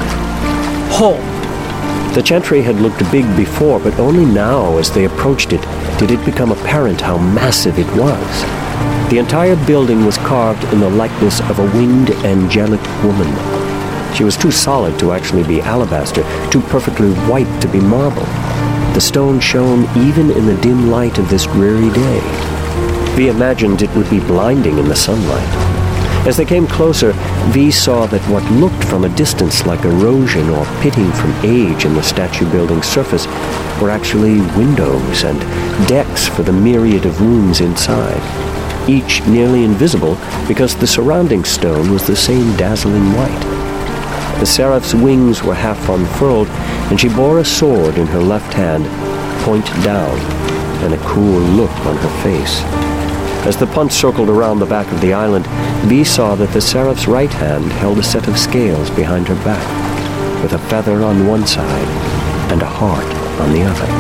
home. The Chantry had looked big before, but only now, as they approached it, did it become apparent how massive it was. The entire building was carved in the likeness of a winged angelic woman. She was too solid to actually be alabaster, too perfectly white to be marble. The stone shone even in the dim light of this dreary day. Vi imagined it would be blinding in the sunlight. As they came closer, Vi saw that what looked from a distance like erosion or pitting from age in the statue building's surface were actually windows and decks for the myriad of rooms inside, each nearly invisible because the surrounding stone was the same dazzling white. The seraph's wings were half unfurled, and she bore a sword in her left hand, point down, and a cool look on her face. As the punt circled around the back of the island, Vi saw that the seraph's right hand held a set of scales behind her back, with a feather on one side and a heart on the other.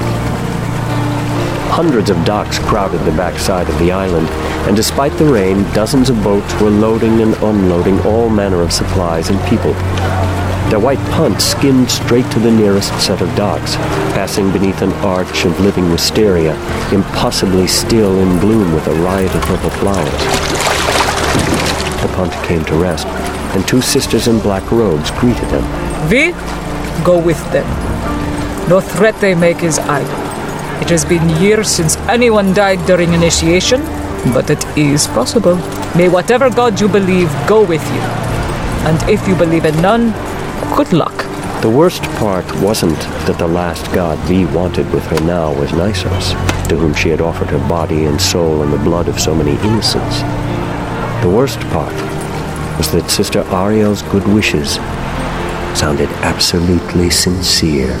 Hundreds of docks crowded the backside of the island, and despite the rain, dozens of boats were loading and unloading all manner of supplies and people. Their white punt skimmed straight to the nearest set of docks, passing beneath an arch of living wisteria, impossibly still in bloom with a riot of purple flowers. The punt came to rest, and 2 sisters in black robes greeted them. Vi, go with them. No threat they make is idle. It has been years since anyone died during initiation, but it is possible. May whatever god you believe go with you. And if you believe in none, good luck. The worst part wasn't that the last god Vi wanted with her now was Nisos, to whom she had offered her body and soul and the blood of so many innocents. The worst part was that Sister Ariel's good wishes sounded absolutely sincere.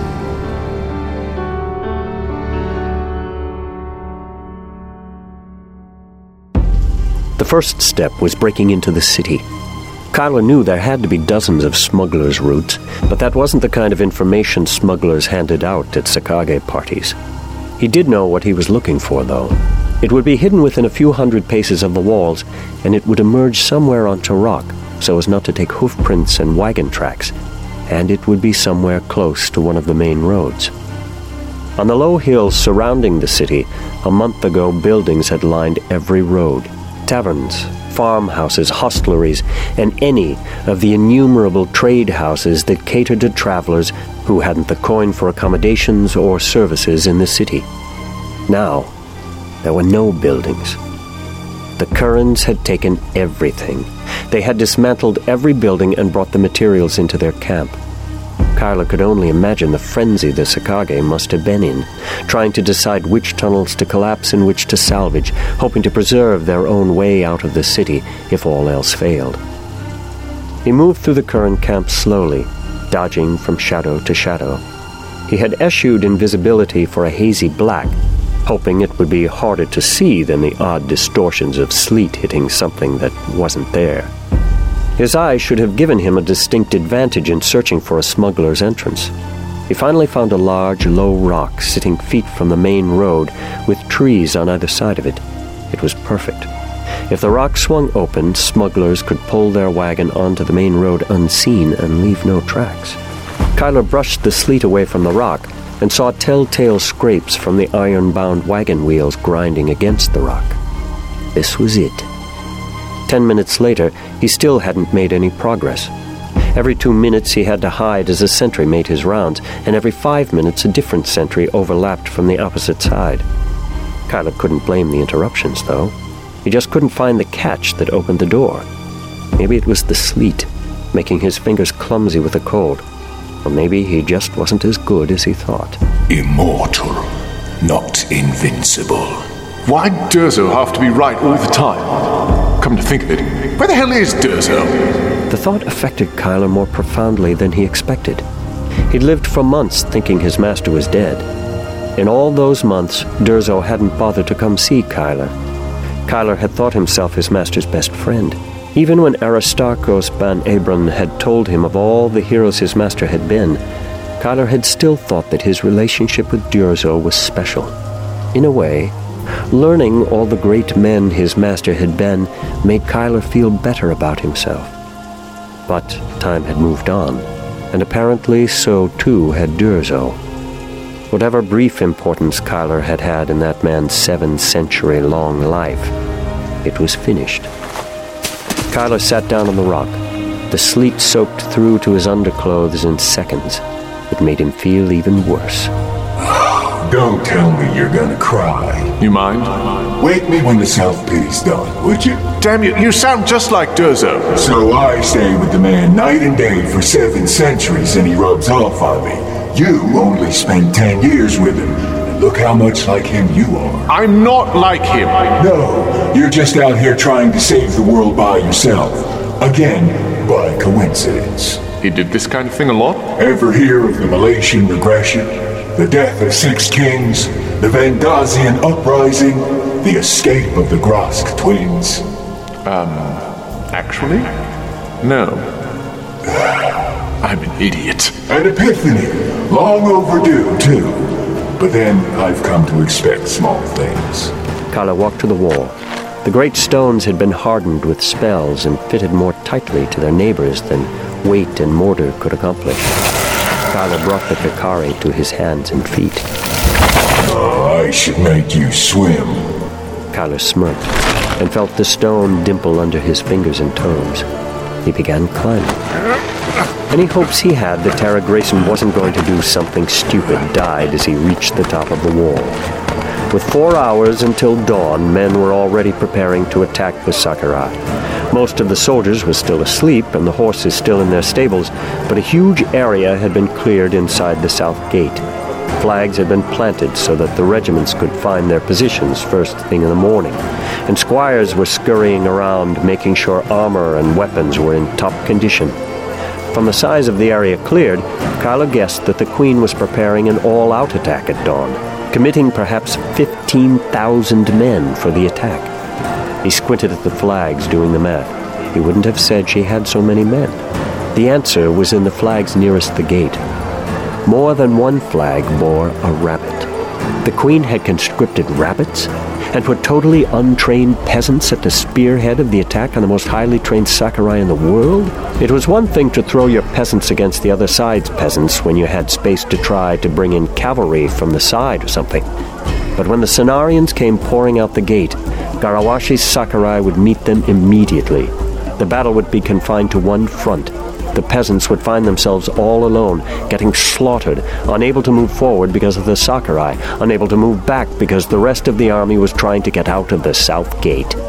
The first step was breaking into the city. Kyler knew there had to be dozens of smugglers' routes, but that wasn't the kind of information smugglers handed out at Sakage parties. He did know what he was looking for, though. It would be hidden within a few hundred paces of the walls, and it would emerge somewhere onto rock, so as not to take hoof prints and wagon tracks, and it would be somewhere close to one of the main roads. On the low hills surrounding the city, a month ago buildings had lined every road. Taverns, farmhouses, hostleries, and any of the innumerable trade houses that catered to travelers who hadn't the coin for accommodations or services in the city. Now, there were no buildings. The Currans had taken everything. They had dismantled every building and brought the materials into their camp. Kyler could only imagine the frenzy the Sakage must have been in, trying to decide which tunnels to collapse and which to salvage, hoping to preserve their own way out of the city if all else failed. He moved through the current camp slowly, dodging from shadow to shadow. He had eschewed invisibility for a hazy black, hoping it would be harder to see than the odd distortions of sleet hitting something that wasn't there. His eyes should have given him a distinct advantage in searching for a smuggler's entrance. He finally found a large, low rock sitting feet from the main road with trees on either side of it. It was perfect. If the rock swung open, smugglers could pull their wagon onto the main road unseen and leave no tracks. Kyler brushed the sleet away from the rock and saw telltale scrapes from the iron-bound wagon wheels grinding against the rock. This was it. 10 minutes later, he still hadn't made any progress. Every 2 minutes he had to hide as a sentry made his rounds, and every 5 minutes a different sentry overlapped from the opposite side. Kyler couldn't blame the interruptions, though. He just couldn't find the catch that opened the door. Maybe it was the sleet, making his fingers clumsy with the cold. Or maybe he just wasn't as good as he thought. Immortal, not invincible. Why'd Durzo have to be right all the time? Come to think of it, where the hell is Durzo? The thought affected Kyler more profoundly than he expected. He'd lived for months thinking his master was dead. In all those months, Durzo hadn't bothered to come see Kyler. Kyler had thought himself his master's best friend. Even when Aristarchos ban Abron had told him of all the heroes his master had been, Kyler had still thought that his relationship with Durzo was special. In a way, learning all the great men his master had been made Kyler feel better about himself. But time had moved on, and apparently so too had Durzo. Whatever brief importance Kyler had had in that man's 7-century-long life, it was finished. Kyler sat down on the rock. The sleet soaked through to his underclothes in seconds. It made him feel even worse. Don't tell me you're gonna cry. You mind? Wake me when the self-pity's done, would you? Damn you sound just like Durzo. So I stay with the man night and day for 7 centuries and he rubs off on me. You only spent 10 years with him. And look how much like him you are. I'm not like him. No, you're just out here trying to save the world by yourself. Again, by coincidence. He did this kind of thing a lot? Ever hear of the Malaysian regression? The death of 6 kings, the Vendazian uprising, the escape of the Grosk twins. Actually? No. I'm an idiot. An epiphany. Long overdue, too. But then I've come to expect small things. Kyler walked to the wall. The great stones had been hardened with spells and fitted more tightly to their neighbors than weight and mortar could accomplish. Kyler brought the Kakari to his hands and feet. Oh, I should make you swim. Kyler smirked and felt the stone dimple under his fingers and toes. He began climbing. Any hopes he had that Tara Grayson wasn't going to do something stupid died as he reached the top of the wall. With 4 hours until dawn, men were already preparing to attack the Sakurai. Most of the soldiers were still asleep and the horses still in their stables, but a huge area had been cleared inside the south gate. Flags had been planted so that the regiments could find their positions first thing in the morning, and squires were scurrying around making sure armor and weapons were in top condition. From the size of the area cleared, Kyler guessed that the Queen was preparing an all-out attack at dawn, committing perhaps 15,000 men for the attack. He squinted at the flags doing the math. He wouldn't have said she had so many men. The answer was in the flags nearest the gate. More than one flag bore a rabbit. The Queen had conscripted rabbits and put totally untrained peasants at the spearhead of the attack on the most highly trained Sakurai in the world? It was one thing to throw your peasants against the other side's peasants when you had space to try to bring in cavalry from the side or something. But when the Cenarians came pouring out the gate, Garawashi's Sakurai would meet them immediately. The battle would be confined to one front. The peasants would find themselves all alone, getting slaughtered, unable to move forward because of the Sakurai, unable to move back because the rest of the army was trying to get out of the south gate.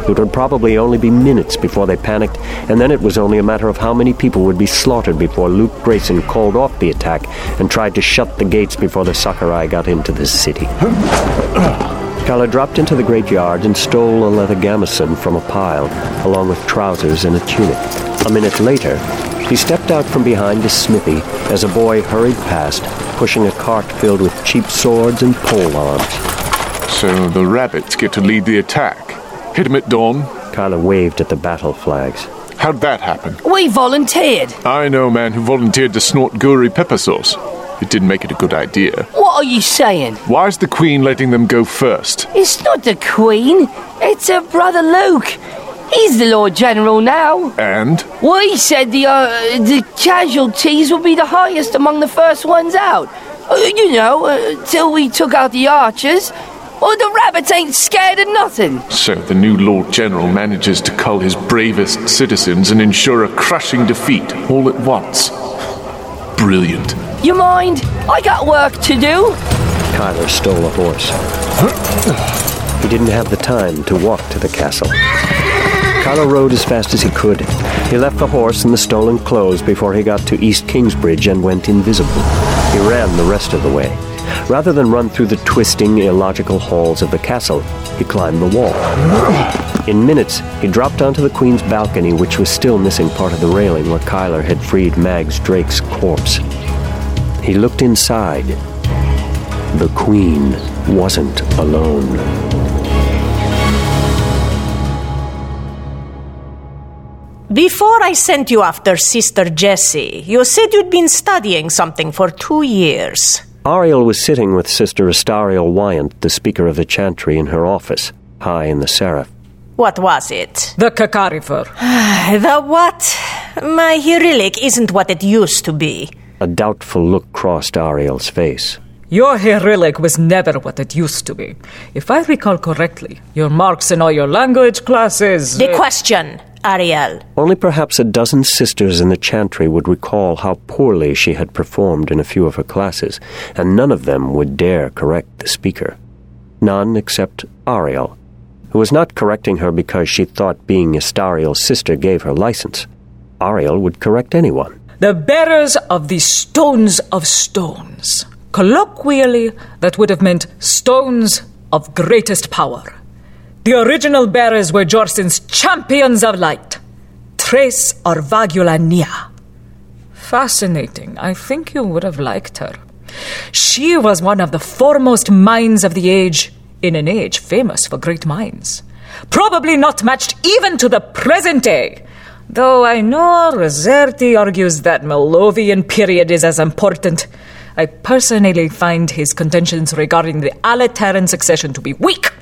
It would probably only be minutes before they panicked, and then it was only a matter of how many people would be slaughtered before Luke Grayson called off the attack and tried to shut the gates before the Sakurai got into the city. Kala dropped into the great yard and stole a leather gambeson from a pile, along with trousers and a tunic. A minute later, he stepped out from behind his smithy as a boy hurried past, pushing a cart filled with cheap swords and pole arms. So the rabbits get to lead the attack. Hit him at dawn. Kyla waved at the battle flags. How'd that happen? We volunteered. I know a man who volunteered to snort Guri pepper sauce. It didn't make it a good idea. What are you saying? Why's the Queen letting them go first? It's not the Queen. It's her brother Luke. He's the Lord General now. And? Well, he said the casualties would be the highest among the first ones out. Till we took out the archers. Well, the rabbits ain't scared of nothing. So the new Lord General manages to cull his bravest citizens and ensure a crushing defeat all at once. Brilliant. You mind? I got work to do. Kyler stole a horse. He didn't have the time to walk to the castle. Kyler rode as fast as he could. He left the horse and the stolen clothes before he got to East Kingsbridge and went invisible. He ran the rest of the way. Rather than run through the twisting, illogical halls of the castle, he climbed the wall. In minutes, he dropped onto the Queen's balcony, which was still missing part of the railing where Kyler had freed Mags Drake's corpse. He looked inside. The Queen wasn't alone. Before I sent you after Sister Jessie, you said you'd been studying something for 2 years. Ariel was sitting with Sister Astariel Wyant, the Speaker of the Chantry, in her office, high in the Seraph. What was it? The Kakarifer. The what? My Hyrillic isn't what it used to be. A doubtful look crossed Ariel's face. Your Hyrillic was never what it used to be. If I recall correctly, your marks in all your language classes... The question, Ariel. Only perhaps a dozen sisters in the Chantry would recall how poorly she had performed in a few of her classes, and none of them would dare correct the Speaker. None except Ariel, who was not correcting her because she thought being Astariel's sister gave her license. Ariel would correct anyone. The bearers of the Stones of Stones. Colloquially, that would have meant stones of greatest power. The original bearers were Jorsin's champions of light, Trace Arvagula Nia. Fascinating. I think you would have liked her. She was one of the foremost minds of the age, in an age famous for great minds. Probably not matched even to the present day, though I know Roserti argues that Melovian period is as important. I personally find his contentions regarding the Alateran succession to be weak.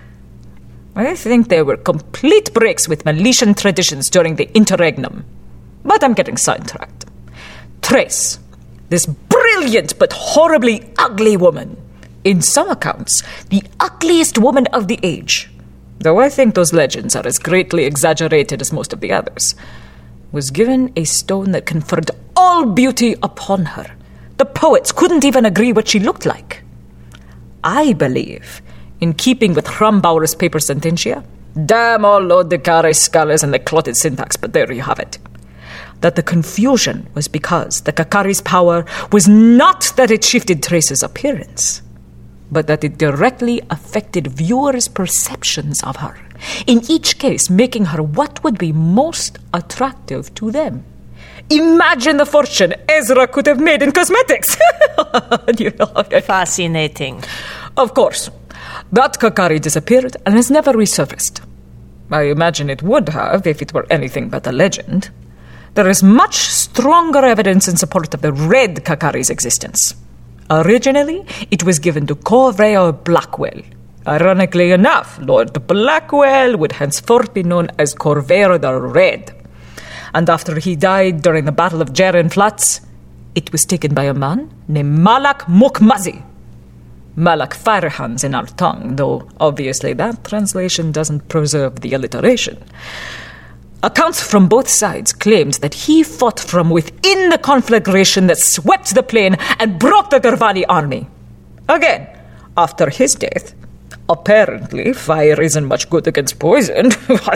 I think they were complete breaks with Meletian traditions during the interregnum. But I'm getting sidetracked. Trace, this brilliant but horribly ugly woman, in some accounts, the ugliest woman of the age, though I think those legends are as greatly exaggerated as most of the others, was given a stone that conferred all beauty upon her. The poets couldn't even agree what she looked like. I believe, in keeping with Hrambauer's paper sententia, damn all Lord Decare's scholars and the clotted syntax, but there you have it, that the confusion was because the Kakari's power was not that it shifted Trace's appearance, but that it directly affected viewers' perceptions of her, in each case making her what would be most attractive to them. Imagine the fortune Ezra could have made in cosmetics! Fascinating. Of course. That Kakari disappeared and has never resurfaced. I imagine it would have if it were anything but a legend. There is much stronger evidence in support of the Red Kakari's existence. Originally, it was given to Corvair Blackwell. Ironically enough, Lord Blackwell would henceforth be known as Corvair the Red. And after he died during the Battle of Jaren Flats, it was taken by a man named Malak Mokmazi. Malak Firehands in our tongue, though obviously that translation doesn't preserve the alliteration. Accounts from both sides claimed that he fought from within the conflagration that swept the plain and broke the Gurvani army. Again, after his death, Apparently, fire isn't much good against poison.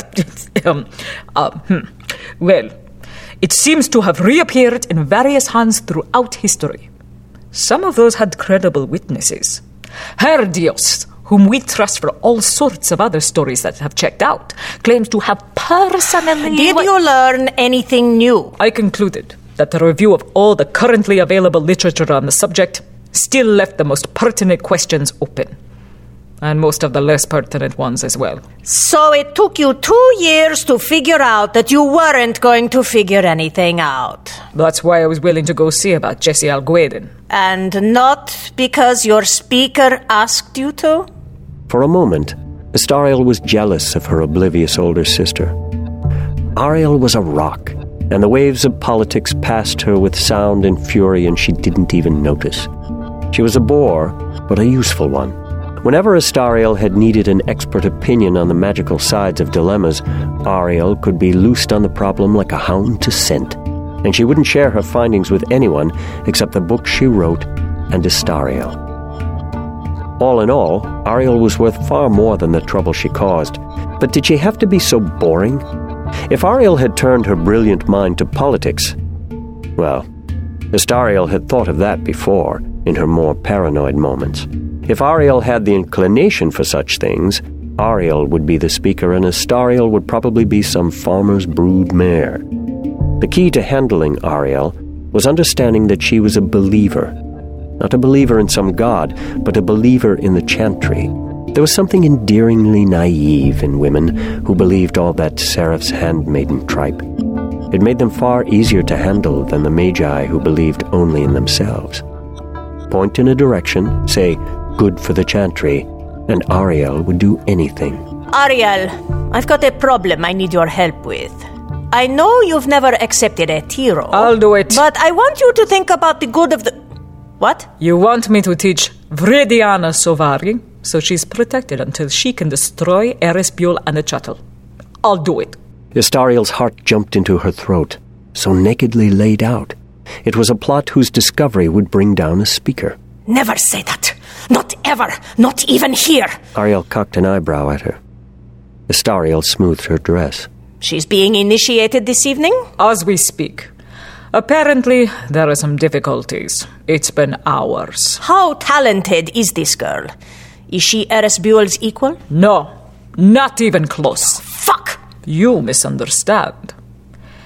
Well, it seems to have reappeared in various hands throughout history. Some of those had credible witnesses. Herr Dios, whom we trust for all sorts of other stories that have checked out, claims to have personally... Did you learn anything new? I concluded that the review of all the currently available literature on the subject still left the most pertinent questions open. And most of the less pertinent ones as well. So it took you 2 years to figure out that you weren't going to figure anything out. That's why I was willing to go see about Jesse Algueden. And not because your speaker asked you to? For a moment, Astariel was jealous of her oblivious older sister. Ariel was a rock, and the waves of politics passed her with sound and fury, and she didn't even notice. She was a bore, but a useful one. Whenever Astariel had needed an expert opinion on the magical sides of dilemmas, Ariel could be loosed on the problem like a hound to scent, and she wouldn't share her findings with anyone except the book she wrote and Astariel. All in all, Ariel was worth far more than the trouble she caused. But did she have to be so boring? If Ariel had turned her brilliant mind to politics, well, Astariel had thought of that before, in her more paranoid moments. If Ariel had the inclination for such things, Ariel would be the speaker and Astariel would probably be some farmer's brood mare. The key to handling Ariel was understanding that she was a believer. Not a believer in some god, but a believer in the chantry. There was something endearingly naive in women who believed all that Seraph's handmaiden tripe. It made them far easier to handle than the magi who believed only in themselves. Point in a direction, say, good for the chantry, and Ariel would do anything. Ariel, I've got a problem I need your help with. I know you've never accepted a Tiro. I'll do it. But I want you to think about the good of the... What? You want me to teach Vridiana Sovari so she's protected until she can destroy Erisbuel and the chattel. I'll do it. Astariel's heart jumped into her throat, so nakedly laid out. It was a plot whose discovery would bring down a speaker. Never say that. Not ever. Not even here. Ariel cocked an eyebrow at her. Astariel smoothed her dress. She's being initiated this evening? As we speak. Apparently, there are some difficulties. It's been hours. How talented is this girl? Is she Erisbuel's equal? No, not even close. Fuck! You misunderstand.